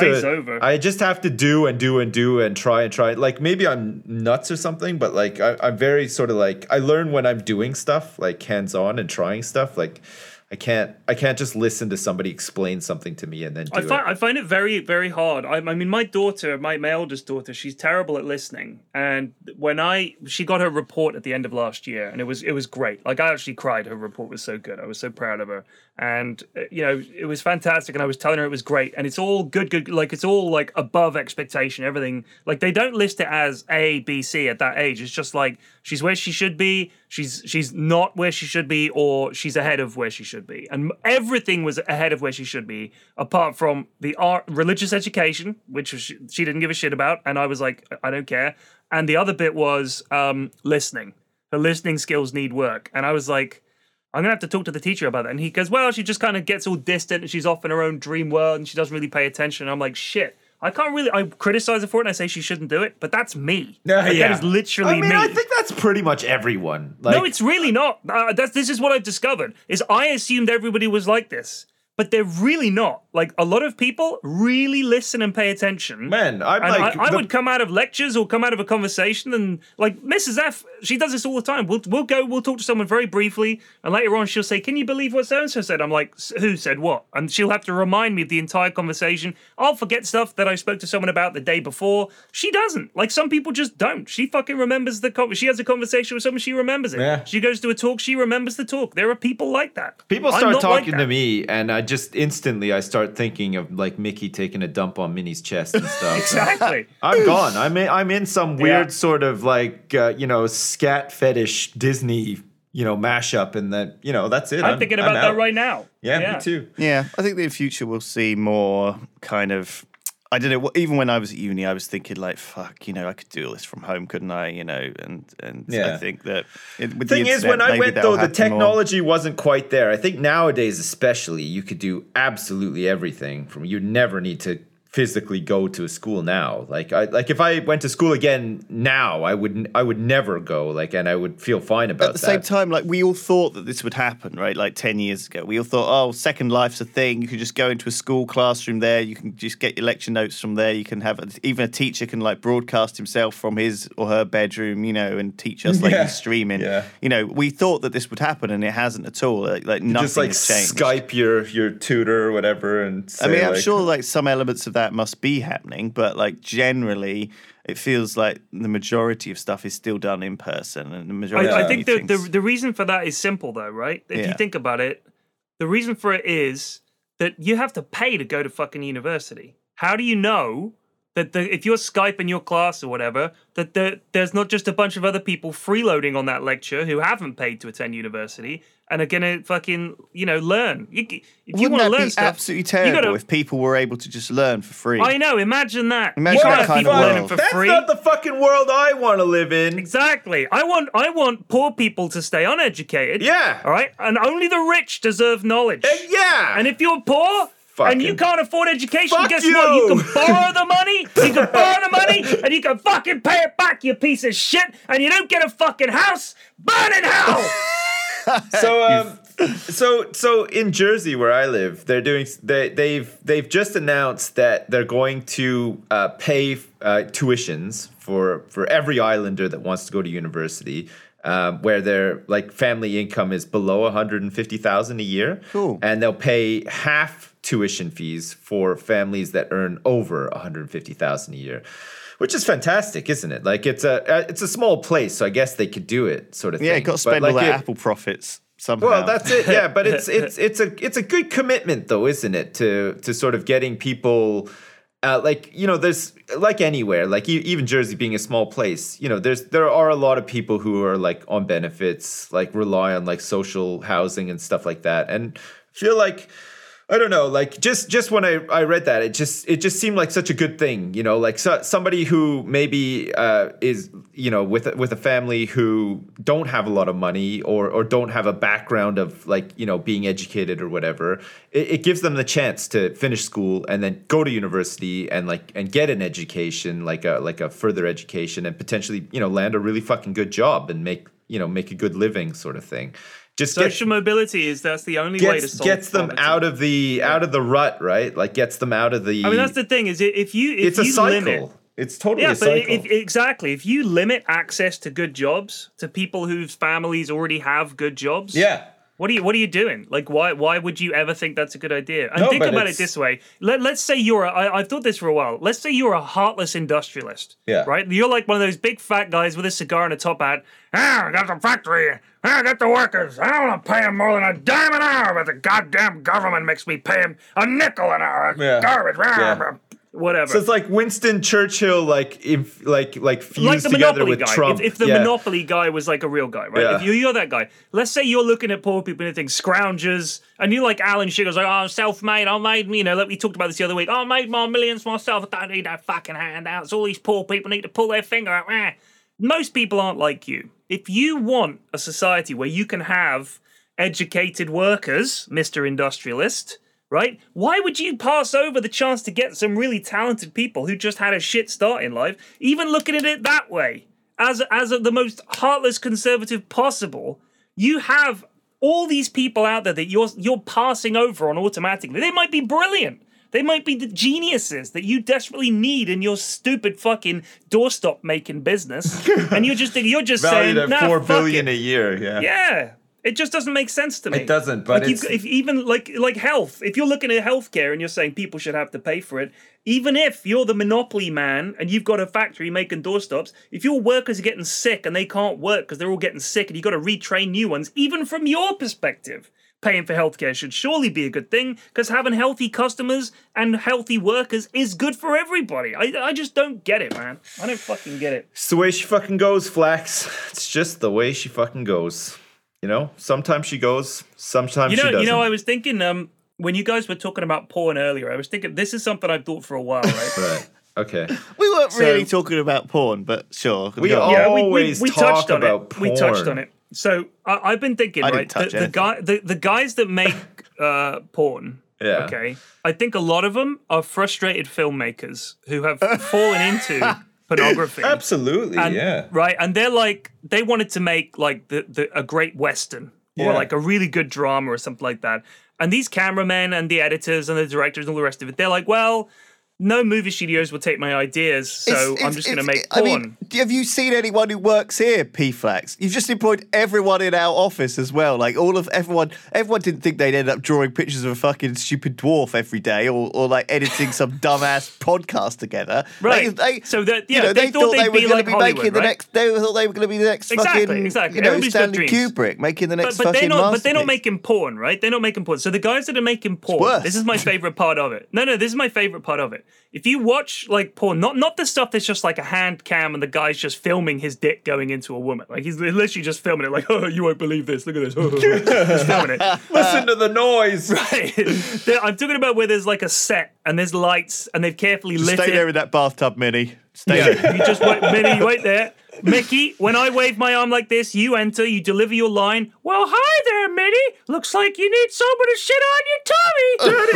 I just have to do and try. Like maybe I'm nuts or something, but like I'm very sort of like I learn when I'm doing stuff like hands-on and trying stuff. Like I can't just listen to somebody explain something to me and then I find it very, very hard. I mean, my daughter, my eldest daughter, she's terrible at listening. And when she got her report at the end of last year, and it was great. Like I actually cried. Her report was so good. I was so proud of her. And it was fantastic. And I was telling her it was great. And it's all good. Like it's all like above expectation. Everything. Like they don't list it as A, B, C at that age. It's just like she's where she should be. She's not where she should be, or she's ahead of where she should be. And everything was ahead of where she should be, apart from the religious education, which she didn't give a shit about. And I was like, I don't care. And the other bit was listening. Her listening skills need work. And I was like, I'm going to have to talk to the teacher about that. And he goes, well, she just kind of gets all distant and she's off in her own dream world and she doesn't really pay attention. And I'm like, shit. I criticize her for it and I say she shouldn't do it, but that's me. That is literally me. I think that's pretty much everyone. Like, no, it's really not. This is what I've discovered, is I assumed everybody was like this. But they're really not. Like, a lot of people really listen and pay attention. Man, I would come out of lectures or come out of a conversation and, like, Mrs. F, she does this all the time. We'll talk to someone very briefly, and later on she'll say, can you believe what so-and-so said? I'm like, who said what? And she'll have to remind me of the entire conversation. I'll forget stuff that I spoke to someone about the day before. She doesn't. Like, some people just don't. She fucking remembers she has a conversation with someone, she remembers it. Yeah. She goes to a talk, she remembers the talk. There are people like that. People start talking to me, and I just instantly I start thinking of like Mickey taking a dump on Minnie's chest and stuff. Exactly. I'm gone. I'm in some weird sort of like scat fetish Disney mashup, and that that's it. I'm thinking about that right now. Yeah, me too. Yeah, I think in the future we'll see more kind of. I don't know. Even when I was at uni, I was thinking like, "Fuck, I could do all this from home, couldn't I?" And I think that. The thing is, when I went though, the technology wasn't quite there. I think nowadays, especially, you could do absolutely everything. You'd never need to physically go to a school now. Like if I went to school again now, I would never go. Like, and I would feel fine about that. At the same time, like we all thought that this would happen, right? Like 10 years ago, we all thought, oh, Second Life's a thing. You can just go into a school classroom there. You can just get your lecture notes from there. You can have even a teacher can like broadcast himself from his or her bedroom, and teach us like he's streaming. Yeah. We thought that this would happen, and it hasn't at all. Like nothing just like has changed. Skype your tutor or whatever, and say, I'm sure like some elements of that must be happening, but like generally it feels like the majority of stuff is still done in person, and the majority I think the reason for that is simple though, right? If you think about it, the reason for it is that you have to pay to go to fucking university. How do you know that if you're Skyping your class or whatever, that there's not just a bunch of other people freeloading on that lecture who haven't paid to attend university and are gonna fucking learn. If you want to learn stuff, absolutely terrible if people were able to just learn for free. I know. Imagine that. Imagine that kind of world. That's free. Not the fucking world I want to live in. Exactly. I want poor people to stay uneducated. Yeah. All right. And only the rich deserve knowledge. Yeah. And if you're poor. And you can't afford education, guess you. what? You can borrow the money, and you can fucking pay it back, you piece of shit, and you don't get a fucking house. Burn in hell! So in Jersey where I live, they've just announced that they're going to pay tuitions for every islander that wants to go to university. Where their like family income is below $150,000 a year. Cool. And they'll pay half tuition fees for families that earn over $150,000 a year, which is fantastic, isn't it? Like it's a small place, so I guess they could do it, sort of thing. Yeah, got to spend all their Apple profits somehow. Well, that's it. Yeah, but it's a good commitment, though, isn't it? To sort of getting people. There's like anywhere, like even Jersey being a small place, there are a lot of people who are like on benefits, like rely on like social housing and stuff like that. And I I don't know, like just when I read that, it just seemed like such a good thing, you know, like somebody who maybe is, you know, with a family who don't have a lot of money or don't have a background of like, you know, being educated or whatever. It gives them the chance to finish school and then go to university and get an education, like a further education, and potentially, you know, land a really fucking good job and make a good living, sort of thing. Just social mobility that's the only way to solve gets them poverty. out of the rut, right? Like gets them out of the. I mean, that's the thing is it's a cycle. It's totally a cycle. Exactly. If you limit access to good jobs to people whose families already have good jobs, what are you doing? Like, why would you ever think that's a good idea? And think about it this way. Let's say I've thought this for a while. Let's say you're a heartless industrialist. Yeah. Right? You're like one of those big fat guys with a cigar and a top hat. I got the factory. I got the workers. I don't want to pay them more than a dime an hour, but the goddamn government makes me pay them a nickel an hour. Yeah. Garbage. Yeah. Whatever. So it's like Winston Churchill, fused like the together Monopoly with guy. Trump. If the Monopoly guy was like a real guy, right? Yeah. If you're that guy, let's say you're looking at poor people and you think scroungers, and you like Alan Sugar's like, oh, I'm self-made. I made, you know, like we talked about this the other week. I made my millions myself. I don't need that fucking handouts. All these poor people need to pull their finger out. Most people aren't like you. If you want a society where you can have educated workers, Mr. Industrialist, right? Why would you pass over the chance to get some really talented people who just had a shit start in life, even looking at it that way? As the most heartless conservative possible, you have all these people out there that you're passing over on automatically. They might be brilliant. They might be the geniuses that you desperately need in your stupid fucking doorstop making business, and you're just valued saying, at $4 billion a year. Yeah. Yeah. It just doesn't make sense to me. It doesn't, but like if even like health, if you're looking at healthcare and you're saying people should have to pay for it, even if you're the monopoly man and you've got a factory making doorstops, if your workers are getting sick and they can't work because they're all getting sick and you've got to retrain new ones, even from your perspective, paying for healthcare should surely be a good thing because having healthy customers and healthy workers is good for everybody. I just don't get it, man. I don't fucking get it. It's the way she fucking goes, Flax. It's just the way she fucking goes. You know, sometimes she goes, sometimes she doesn't. You know, I was thinking when you guys were talking about porn earlier, I was thinking this is something I've thought for a while, right? Right. Okay. We weren't really talking about porn, but sure. We always talk about porn. We touched on it. So I've been thinking, right? The guys that make porn. Yeah. Okay. I think a lot of them are frustrated filmmakers who have fallen into pornography. Absolutely, and, right? And they're like, they wanted to make like a great Western or like a really good drama or something like that. And these cameramen and the editors and the directors and all the rest of it, they're like, well, no movie studios will take my ideas, so I'm just going to make porn. I mean, have you seen anyone who works here, P-Flax? You've just employed everyone in our office as well. Like, everyone didn't think they'd end up drawing pictures of a fucking stupid dwarf every day or like editing some dumbass podcast together. Right. They thought they were going to be making the next. They thought they were going to be the next exactly. Stanley Kubrick making the next fucking masterpiece. But they're not making porn, right? They're not making porn. So the guys that are making porn, this is my favorite part of it. No, this is my favorite part of it. If you watch like porn, not the stuff that's just like a hand cam and the guy's just filming his dick going into a woman. Like he's literally just filming it like, oh, you won't believe this. Look at this. He's filming it. Listen to the noise. Right. I'm talking about where there's like a set and there's lights and they've carefully lit it. Stay there in that bathtub, Minnie. Stay there. You just wait, Minnie, you wait there. Mickey, when I wave my arm like this, you enter, you deliver your line. Well, hi there, Minnie. Looks like you need someone to shit on your tummy.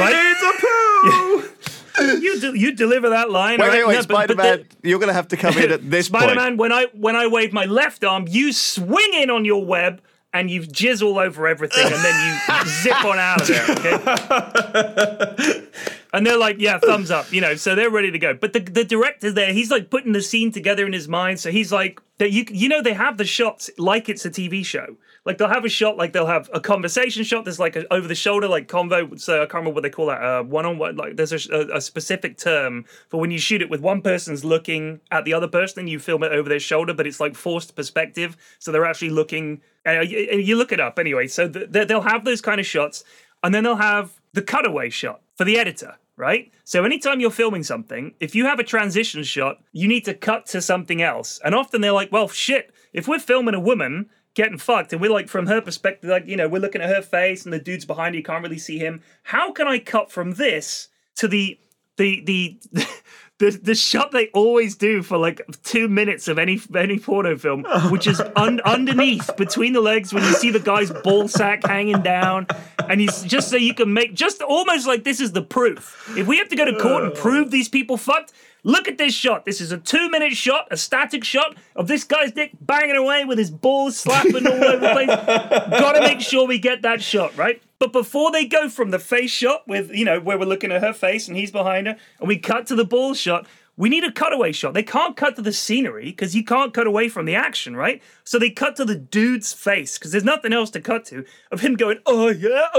Daddy needs a poo. You deliver that line. Wait, no, Spider-Man, you're going to have to come in at this Spider-Man, point. when I wave my left arm, you swing in on your web and you jizz all over everything and then you zip on out of there, okay? And they're like, yeah, thumbs up, you know, so they're ready to go. But the director's there, he's like putting the scene together in his mind, so he's like, you know, they have the shots like it's a TV show. Like they'll have a shot, like they'll have a conversation shot. There's like an over the shoulder, like convo. So I can't remember what they call that. One-on-one. Like there's a specific term for when you shoot it with one person's looking at the other person and you film it over their shoulder, but it's like forced perspective. So they're actually looking. You look it up anyway. So they'll have those kind of shots, and then they'll have the cutaway shot for the editor. Right? So anytime you're filming something, if you have a transition shot, you need to cut to something else. And often they're like, well, shit, if we're filming a woman, getting fucked, and we're like, from her perspective, like, you know, we're looking at her face, and the dude's behind her, you can't really see him. How can I cut from this to the shot they always do for like 2 minutes of any porno film, which is underneath between the legs when you see the guy's ball sack hanging down, and he's just so you can make just almost like this is the proof. If we have to go to court and prove these people fucked, look at this shot. This is a 2-minute shot, a static shot of this guy's dick banging away with his balls slapping all over the place. Gotta make sure we get that shot, right? But before they go from the face shot with, you know, where we're looking at her face and he's behind her, and we cut to the ball shot, we need a cutaway shot. They can't cut to the scenery because you can't cut away from the action, right? So they cut to the dude's face because there's nothing else to cut to of him going, oh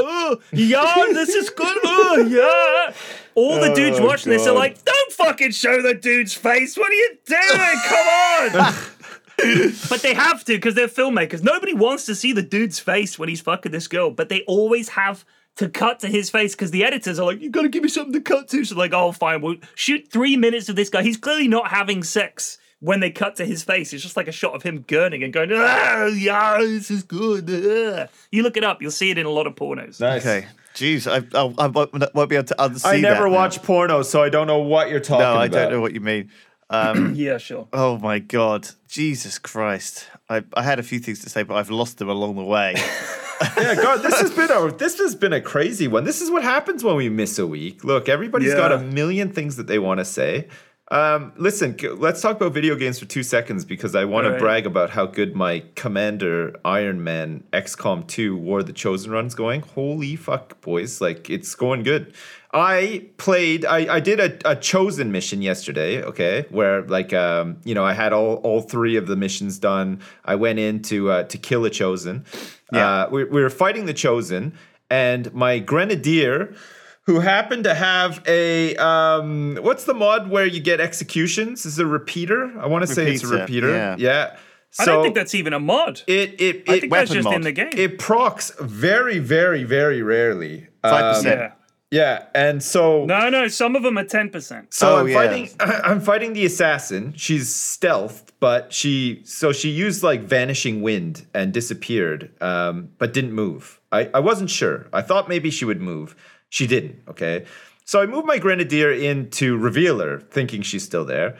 yeah, this is good, oh yeah. All the dudes watching this are like, don't fucking show the dude's face. What are you doing? Come on. But they have to because they're filmmakers. Nobody wants to see the dude's face when he's fucking this girl, but they always have to cut to his face because the editors are like, you gotta give me something to cut to. So like, oh fine, we'll shoot 3 minutes of this guy. He's clearly not having sex when they cut to his face. It's just like a shot of him gurning and going, yeah, this is good. You look it up, you'll see it in a lot of pornos. Nice. Okay. Jeez, I won't be able to unsee that. I never watch porno, so I don't know what you're talking about. No, I don't know what you mean. Yeah, sure. Oh my God, Jesus Christ! I had a few things to say, but I've lost them along the way. Yeah, God, this has been a crazy one. This is what happens when we miss a week. Look, everybody's got a million things that they want to say. Listen, let's talk about video games for 2 seconds because I want to brag about how good my Commander Iron Man XCOM 2 War of the Chosen run's going. Holy fuck, boys. Like, it's going good. I did a Chosen mission yesterday, okay, where like, you know, I had all 3 of the missions done. I went in to kill a Chosen. Yeah. We were fighting the Chosen, and my Grenadier, who happened to have a, what's the mod where you get executions? Is it a repeater? I want to say it's a repeater. Yeah. So I don't think that's even a mod. I think that's just in the game. It procs very, very, very rarely. 5%. Yeah, and so no, some of them are 10%. So I'm fighting the assassin. She's stealthed, but she used like vanishing wind and disappeared, but didn't move. I wasn't sure. I thought maybe she would move. She didn't. Okay, so I moved my Grenadier in to reveal her, thinking she's still there.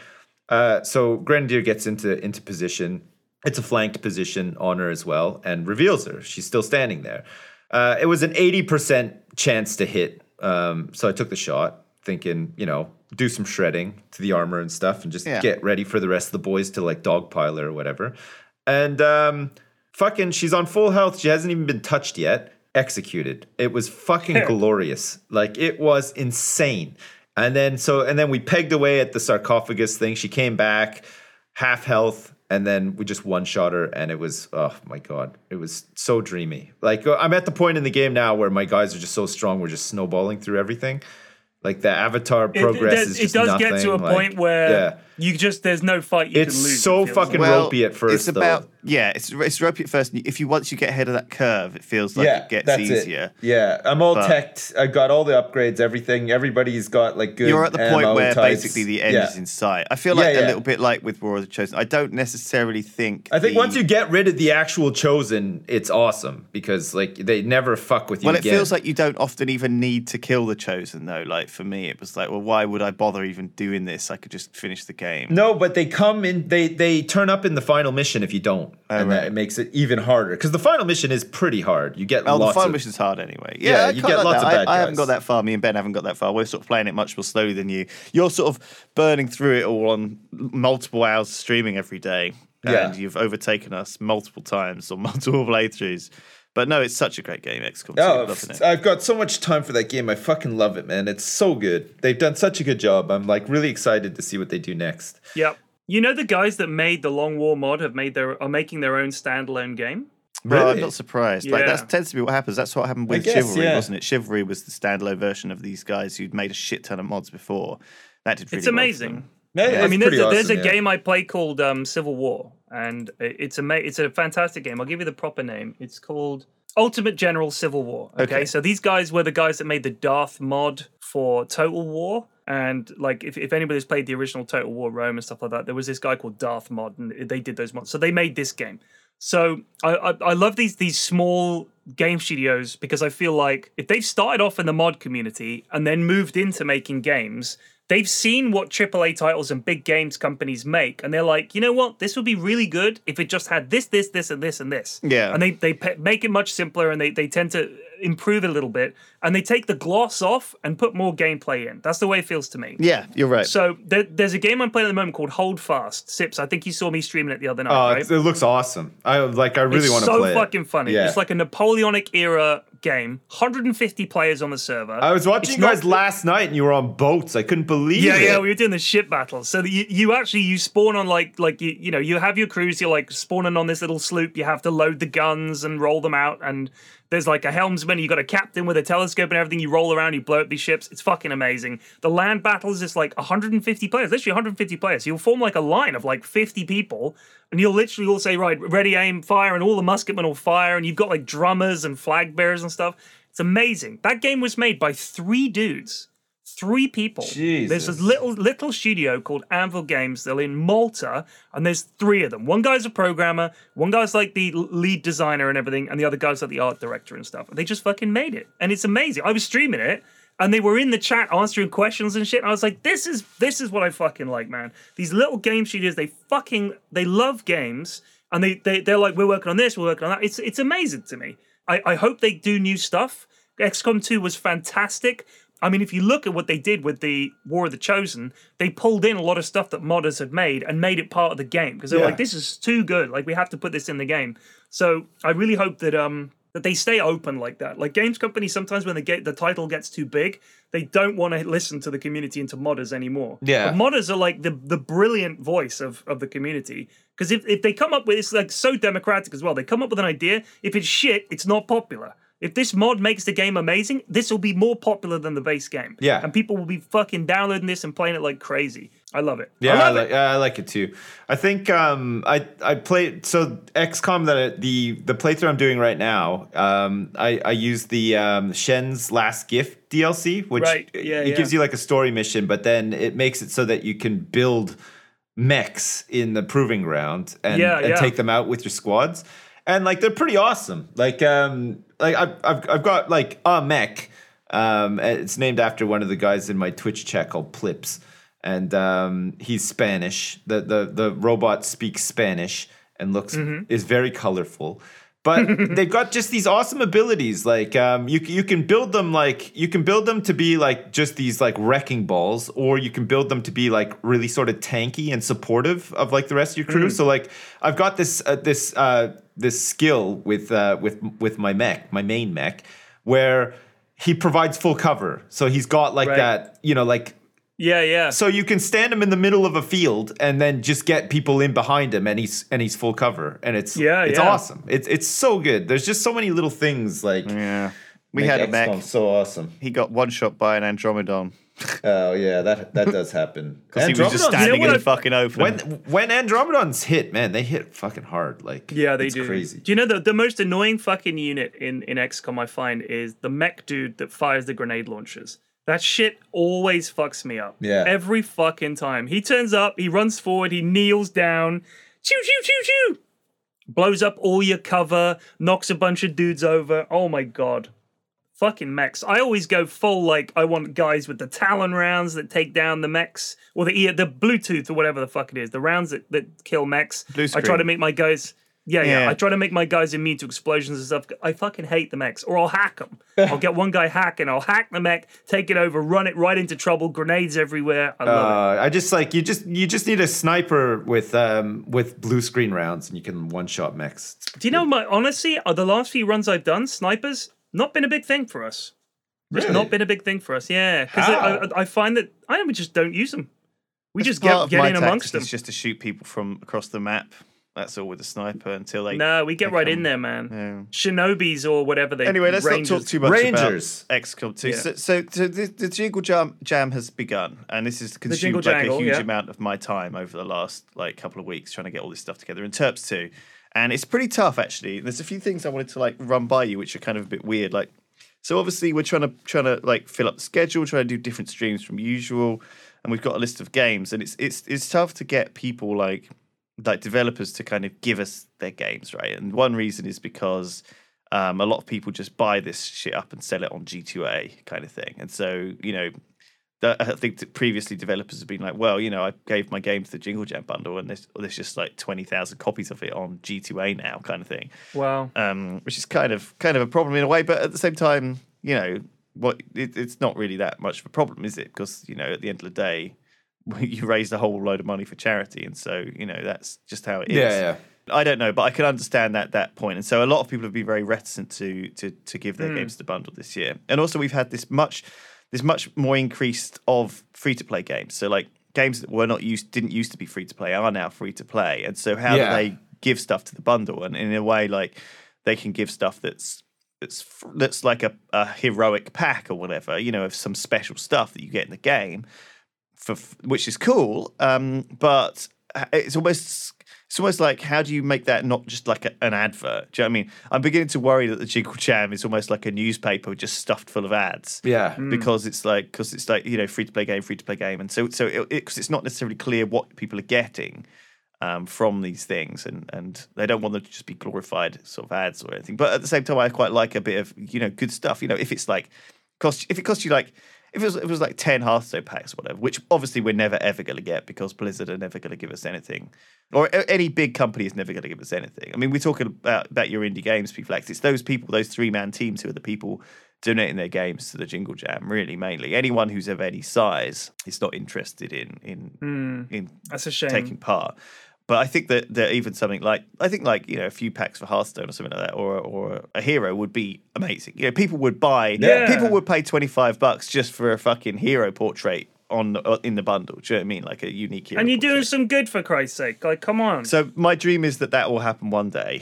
So Grenadier gets into position. It's a flanked position on her as well, and reveals her. She's still standing there. It was an 80% chance to hit. So I took the shot, thinking, you know, do some shredding to the armor and stuff, and just get ready for the rest of the boys to like dogpile her or whatever. And fucking, she's on full health. She hasn't even been touched yet. Executed. It was fucking glorious. Like, it was insane. And then we pegged away at the sarcophagus thing. She came back, half health. And then we just one-shot her, and it was, oh my God, it was so dreamy. Like, I'm at the point in the game now where my guys are just so strong, we're just snowballing through everything. Like, the avatar progress is just nothing. It does get to a point where there's no fight you can lose. It's so fucking ropey at first, it's about, it's ropey at first. Once you get ahead of that curve, it feels like it gets easier. Yeah, I'm all teched. I got all the upgrades, everything. Everybody's got like good. You're at the point where types. basically the end is in sight. I feel like a little bit like with War of the Chosen. I don't necessarily think. I think once you get rid of the actual Chosen, it's awesome because like they never fuck with you. Well, it feels like you don't often even need to kill the Chosen though. Like for me, it was like, well, why would I bother even doing this? I could just finish the game. No, but they come in. They turn up in the final mission if you don't, that makes it even harder because the final mission is pretty hard. You get the final mission's hard anyway. Yeah, you get lots of bad guys. I haven't got that far. Me and Ben haven't got that far. We're sort of playing it much more slowly than you. You're sort of burning through it all on multiple hours streaming every day, and you've overtaken us multiple times on multiple playthroughs. But no, it's such a great game, XCOM 2. Loving it. I've got so much time for that game. I fucking love it, man. It's so good. They've done such a good job. I'm like really excited to see what they do next. Yep. You know the guys that made the Long War mod are making their own standalone game? Really? Well, I'm not surprised. Yeah. Like that tends to be what happens. That's what happened with Chivalry, wasn't it? Chivalry was the standalone version of these guys who'd made a shit ton of mods before. That did really It's amazing. Well yeah, I mean, there's a game I play called Civil War, and it's a fantastic game. I'll give you the proper name. It's called Ultimate General Civil War. Okay, so these guys were the guys that made the Darth mod for Total War. And like, if anybody's played the original Total War Rome and stuff like that, there was this guy called Darth Mod, and they did those mods. So they made this game. So I love these small game studios because I feel like if they've started off in the mod community and then moved into making games, they've seen what AAA titles and big games companies make, and they're like, you know what, this would be really good if it just had this, and this, and this. Yeah. And they make it much simpler, and they tend to improve it a little bit, and they take the gloss off and put more gameplay in. That's the way it feels to me. Yeah, you're right. So there's a game I'm playing at the moment called Hold Fast. Sips, I think you saw me streaming it the other night, right? It looks awesome. I really want to play it. It's so fucking funny. Yeah. It's like a Napoleonic era game. 150 players on the server. I was watching you guys last night, and you were on boats. I couldn't believe it. Yeah, we were doing the ship battles. So you spawn on like you have your crews. You're like spawning on this little sloop. You have to load the guns and roll them out, and there's like a helmsman. You got a captain with a telescope and everything. You roll around, you blow up these ships. It's fucking amazing. The land battles is like 150 players, literally 150 players. You'll form like a line of like 50 people, and you'll literally all say, right, ready, aim, fire, and all the musketmen will fire, and you've got like drummers and flag bearers and stuff. It's amazing. That game was made by 3 dudes. 3 people. Jesus. There's this little studio called Anvil Games. They're in Malta, and there's 3 of them. One guy's a programmer, one guy's like the lead designer and everything, and the other guy's like the art director and stuff. And they just fucking made it, and it's amazing. I was streaming it, and they were in the chat answering questions and shit. And I was like, this is what I fucking like, man. These little game studios, they love games, and they're like, we're working on this, we're working on that. It's amazing to me. I hope they do new stuff. XCOM 2 was fantastic. I mean, if you look at what they did with the War of the Chosen, they pulled in a lot of stuff that modders had made and made it part of the game because they're like, this is too good. Like, we have to put this in the game. So I really hope that that they stay open like that. Like, games companies, sometimes when the title gets too big, they don't want to listen to the community and to modders anymore. Yeah. But modders are like the brilliant voice of the community. Because if they come up with, it's like so democratic as well. They come up with an idea. If it's shit, it's not popular. If this mod makes the game amazing, this will be more popular than the base game. Yeah. And people will be fucking downloading this and playing it like crazy. I love it. Yeah, I like it too. I think I played so XCOM the playthrough I'm doing right now. I use the Shen's Last Gift DLC, which it gives you like a story mission, but then it makes it so that you can build mechs in the proving ground and take them out with your squads. And like they're pretty awesome. Like I've got like a mech. It's named after one of the guys in my Twitch chat called Plips, and he's Spanish. The robot speaks Spanish and is very colorful. But they've got just these awesome abilities. Like you can build them to be like just these like wrecking balls, or you can build them to be like really sort of tanky and supportive of like the rest of your crew. So like I've got this skill with my mech, my main mech, where he provides full cover. So he's got like that, like. Yeah. So you can stand him in the middle of a field and then just get people in behind him, and he's full cover, and it's awesome. It's so good. There's just so many little things like we had a mech so awesome. He got one shot by an Andromedon. Oh yeah, that does happen. Because he was just standing in the fucking open. When Andromedons hit, man, they hit fucking hard. Like they do. Crazy. Do you know the most annoying fucking unit in XCOM I find is the mech dude that fires the grenade launchers. That shit always fucks me up. Yeah. Every fucking time. He turns up, he runs forward, he kneels down, choo, choo, choo, choo. Blows up all your cover, knocks a bunch of dudes over. Oh my God. Fucking mechs. I always go full, like, I want guys with the Talon rounds that take down the mechs, or the Bluetooth or whatever the fuck it is, the rounds that kill mechs. Blue screen. I try to make my guys... Yeah. I try to make my guys immune to explosions and stuff. I fucking hate the mechs, or I'll hack them. I'll get one guy hacking. I'll hack the mech, take it over, run it right into trouble. Grenades everywhere. I love it. I just like you just need a sniper with blue screen rounds, and you can one shot mechs. Do you know honestly, the last few runs I've done, snipers not been a big thing for us. Just not been a big thing for us. Yeah, because I find that we just don't use them. We just get in amongst them. It's just to shoot people from across the map. That's all with the sniper until they... No, we get right in there, man. Yeah. Shinobis or whatever they... Anyway, let's not talk too much about XCOM 2. Yeah. So the Jingle Jam has begun, and this has consumed a huge amount of my time over the last couple of weeks trying to get all this stuff together. And Terps 2. And it's pretty tough, actually. There's a few things I wanted to run by you, which are kind of a bit weird. So obviously we're trying to fill up the schedule, trying to do different streams from usual, and we've got a list of games, and it's tough to get people like developers to kind of give us their games, right? And one reason is because a lot of people just buy this shit up and sell it on G2A kind of thing. And so, I think that previously developers have been like, well, I gave my game to the Jingle Jam bundle, and there's just like 20,000 copies of it on G2A now, kind of thing. Wow. Which is kind of a problem in a way, but at the same time, it's not really that much of a problem, is it? Because at the end of the day, you raised a whole load of money for charity, and so that's just how it is. Yeah. I don't know, but I can understand that point, and so a lot of people have been very reticent to give their games to the bundle this year, and also we've had this much more increased of free to play games. So like games that didn't used to be free to play are now free to play, and so how do they give stuff to the bundle? And in a way, like they can give stuff that's like a heroic pack or whatever, of some special stuff that you get in the game. Which is cool, but it's almost like, how do you make that not just like an advert? Do you know what I mean? I'm beginning to worry that the Jingle Jam is almost like a newspaper just stuffed full of ads. Yeah, because it's like free to play game, and so because it's not necessarily clear what people are getting from these things, and they don't want them to just be glorified sort of ads or anything. But at the same time, I quite like a bit of good stuff. If it's like if it costs you like. If it was like 10 Hearthstone packs or whatever, which obviously we're never ever going to get because Blizzard are never going to give us anything, or any big company is never going to give us anything. I mean, we're talking about your indie games, P-Flax. It's those people, those 3-man teams who are the people donating their games to the Jingle Jam, really, mainly. Anyone who's of any size is not interested in that's a shame. taking part. But I think that even something like a few packs for Hearthstone or something like that, or a hero would be amazing. People would buy. Yeah. People would pay $25 just for a fucking hero portrait in the bundle. Do you know what I mean? Like a unique hero. And you're portrait. doing some good, for Christ's sake. Like, come on. So my dream is that will happen one day.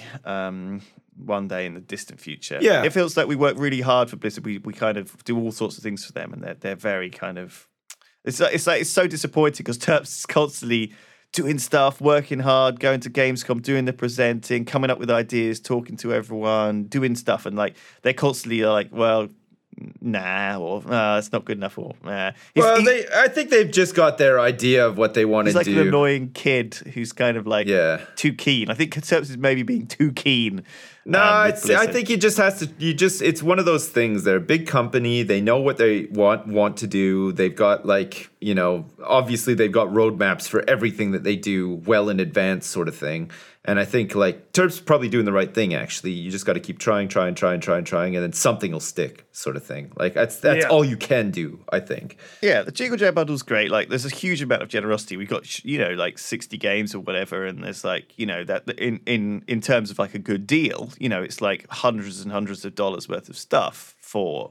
One day in the distant future. Yeah. It feels like we work really hard for Blizzard. We kind of do all sorts of things for them, and they're very kind of. It's so disappointing because Terps is constantly doing stuff, working hard, going to Gamescom, doing the presenting, coming up with ideas, talking to everyone, doing stuff, and like they're constantly like, well, nah, or it's not good enough, or nah. I think they've just got their idea of what they want to do. He's like an annoying kid who's kind of like too keen. I think Terps is maybe being too keen. No, I think he just has to. It's one of those things. They're a big company. They know what they want to do. They've got obviously they've got roadmaps for everything that they do well in advance, sort of thing. And I think like Terp's probably doing the right thing. Actually, you just got to keep trying, and then something will stick, sort of thing. Like that's all you can do, I think. Yeah, the Jingle Jam bundle's great. Like, there's a huge amount of generosity. We've got like 60 games or whatever, and there's like that in terms of like a good deal. It's like hundreds and hundreds of dollars worth of stuff for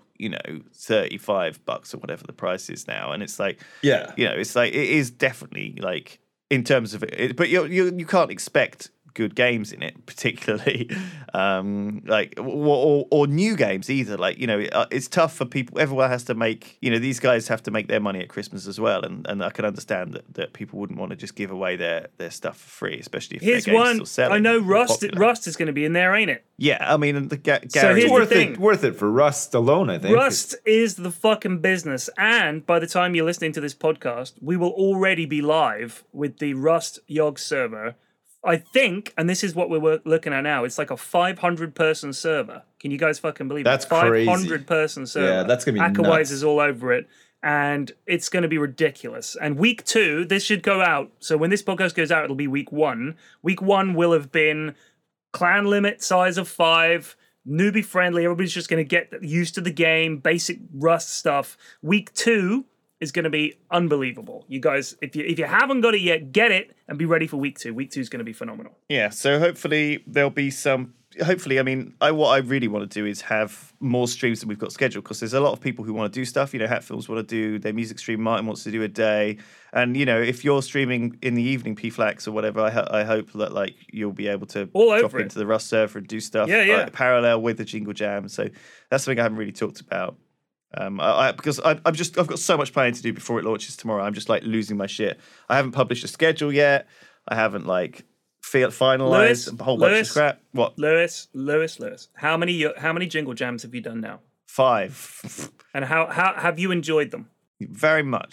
$35 or whatever the price is now, and it's like it's like it is definitely like in terms of it, but you can't expect good games in it, particularly like or new games either. Like it's tough for people. Everyone has to make these guys have to make their money at Christmas as well, and I can understand that people wouldn't want to just give away their stuff for free, especially if here's their game's one. still selling. I know Rust is going to be in there, ain't it? Yeah, I mean the Gary. So here's worth it for Rust alone. I think Rust is the fucking business, and by the time you're listening to this podcast, we will already be live with the Rust Yogg server. I think, and this is what we're looking at now, it's like a 500-person server. Can you guys fucking believe that's it? crazy. 500-person server. Yeah, that's going to be Ackerwise nuts. is all over it, and it's going to be ridiculous. And week 2, this should go out. So when this podcast goes out, it'll be week 1. Week 1 will have been clan limit, size of 5, newbie friendly. Everybody's just going to get used to the game, basic Rust stuff. Week 2 is going to be unbelievable. You guys, if you haven't got it yet, get it and be ready for week 2. Week 2 is going to be phenomenal. Yeah, so hopefully there'll be some. Hopefully, I mean, what I really want to do is have more streams than we've got scheduled, because there's a lot of people who want to do stuff. Hat Films want to do their music stream. Martin wants to do a day, and if you're streaming in the evening, P-Flax or whatever, I hope that like you'll be able to drop into the Rust server and do stuff parallel with the Jingle Jam. So that's something I haven't really talked about. Because I've got so much planning to do before it launches tomorrow. I'm just like losing my shit. I haven't published a schedule yet. I haven't like finalized a whole bunch of crap. What? Lewis. How many Jingle Jams have you done now? 5. And how have you enjoyed them? Very much.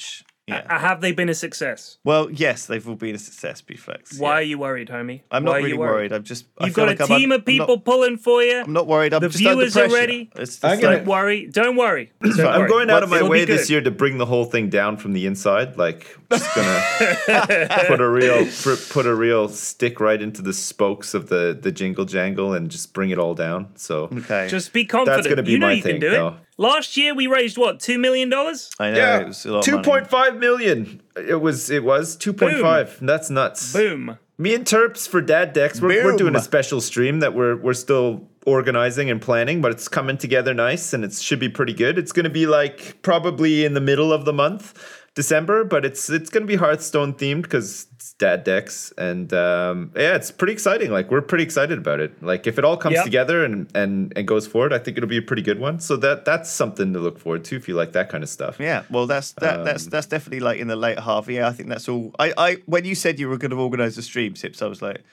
Have they been a success? Well, yes, they've all been a success, B-Flex. Why are you worried, homie? I'm not really worried. I'm just. You've got a team of people pulling for you. I'm not worried. I'm the just viewers under are pressure. ready. Don't worry. Don't worry. I'm going out of my It'll way be this good. year to bring the whole thing down from the inside. Like, just gonna put a real stick right into the spokes of the jingle jangle and just bring it all down. So Okay. Just be confident. That's gonna be you know my you thing, can do though. it. Last year we raised what, $2 million? I know. It was a lot of money. 2.5 million. It was 2.5. That's nuts. Boom. Me and Terps for Dad Decks, we're Boom. doing a special stream that we're still organizing and planning, but it's coming together nice and it should be pretty good. It's going to be like probably in the middle of the month, December, but it's going to be Hearthstone themed because it's Dad Decks, and yeah, it's pretty exciting. Like, we're pretty excited about it. Like, if it all comes together and goes forward, I think it'll be a pretty good one. So that's something to look forward to if you like that kind of stuff. Yeah, well, that's definitely like in the late half. Yeah, I think that's all. I when you said you were going to organise the stream, Sips, I was like,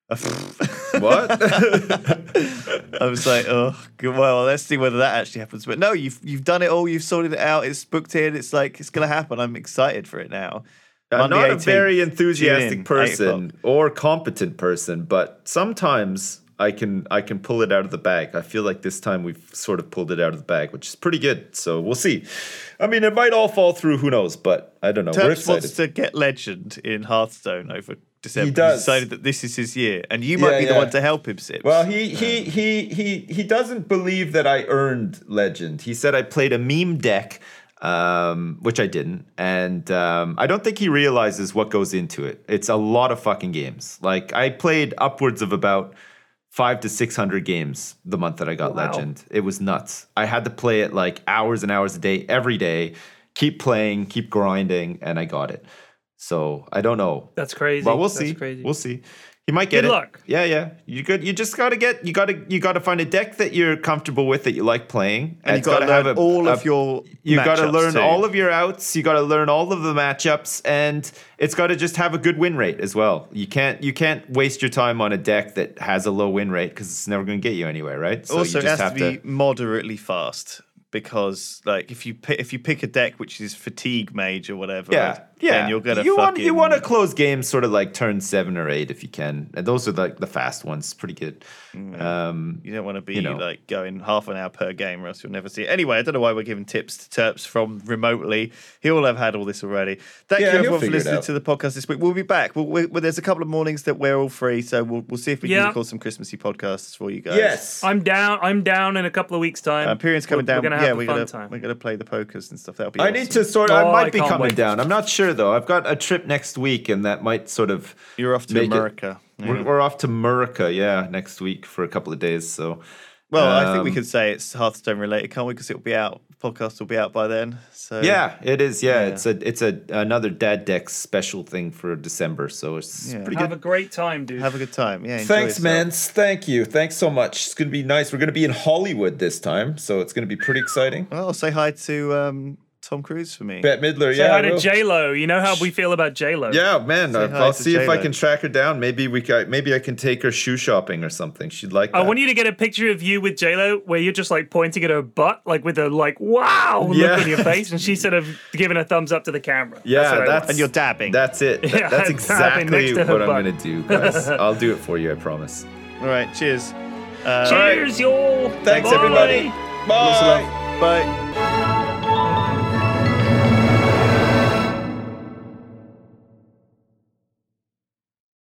What? I was like, oh, good, well, let's see whether that actually happens. But no, you've done it all. You've sorted it out. It's booked in. It's like it's going to happen. I'm excited for it now. I'm Monday not a 18th, very tune in, enthusiastic 8 person o'clock. or competent person, but sometimes I can pull it out of the bag. I feel like this time we've sort of pulled it out of the bag, which is pretty good. So we'll see. I mean, it might all fall through. Who knows? But I don't know. We're Terps excited. wants to get legend in Hearthstone over December. He does. Decided that this is his year, and you might be the one to help him, Sips. Well, he doesn't believe that I earned legend. He said I played a meme deck, which I didn't, and I don't think he realizes what goes into it. It's a lot of fucking games. Like, I played upwards of about 500 to 600 games the month that I got legend. It was nuts. I had to play it like hours and hours a day, every day. Keep playing, keep grinding, and I got it. So I don't know. That's crazy. Well, we'll That's see. crazy. We'll see. He might get Good it. luck. Yeah. You just gotta find a deck that you're comfortable with, that you like playing, and you've got to have learn all of your. You got to learn too. all of your outs. You got to learn all of the matchups, and it's got to just have a good win rate as well. You can't waste your time on a deck that has a low win rate because it's never going to get you anywhere, right? So Also, you it just has to be moderately fast. Because like if you pick a deck which is fatigue mage or whatever, then you're gonna you want to close games sort of like turn 7 or 8 if you can, and those are like the fast ones, pretty good. You don't want to be like going half an hour per game, or else you'll never see it. Anyway, I don't know why we're giving tips to Terps from remotely. He'll have had all this already. Thank you everyone for listening to the podcast this week. We'll be back. There's a couple of mornings that we're all free, so we'll see if we can record some Christmassy podcasts for you guys. Yes, I'm down in a couple of weeks' time. Perion's coming down. We're gonna play the pokers and stuff. That'll be. I awesome. need to sort of. I might be can't coming wait. down. I'm not sure though. I've got a trip next week, and that might sort of. You're off to make it- America. Yeah. We're off to America, next week for a couple of days. So, Well, I think we could say it's Hearthstone related, can't we? Because it'll be out. The podcast will be out by then. So yeah, it is. Yeah, it's another Dad Decks special thing for December. So it's pretty Have good. a great time, dude. have a good time. Yeah. Enjoy Thanks, yourself. man. Thank you. Thanks so much. It's gonna be nice. We're gonna be in Hollywood this time, so it's gonna be pretty exciting. Well, say hi to Tom Cruise for me. Bette Midler, Say yeah. hi I to will. J-Lo. You know how we feel about J-Lo. Yeah, man. Say hi I'll to see if I J-Lo. can track her down. Maybe I can take her shoe shopping or something. She'd like that. I want you to get a picture of you with J-Lo where you're just like pointing at her butt, like with a like wow look on your face, and she's sort of giving a thumbs up to the camera. Yeah, that's And you're dabbing. That's it. Yeah, That's I'm tapping exactly next to her what I'm butt. gonna do, guys. I'll do it for you. I promise. All right. Cheers. Cheers, y'all. Thanks, Bye. everybody. Lots of Bye. love. Bye.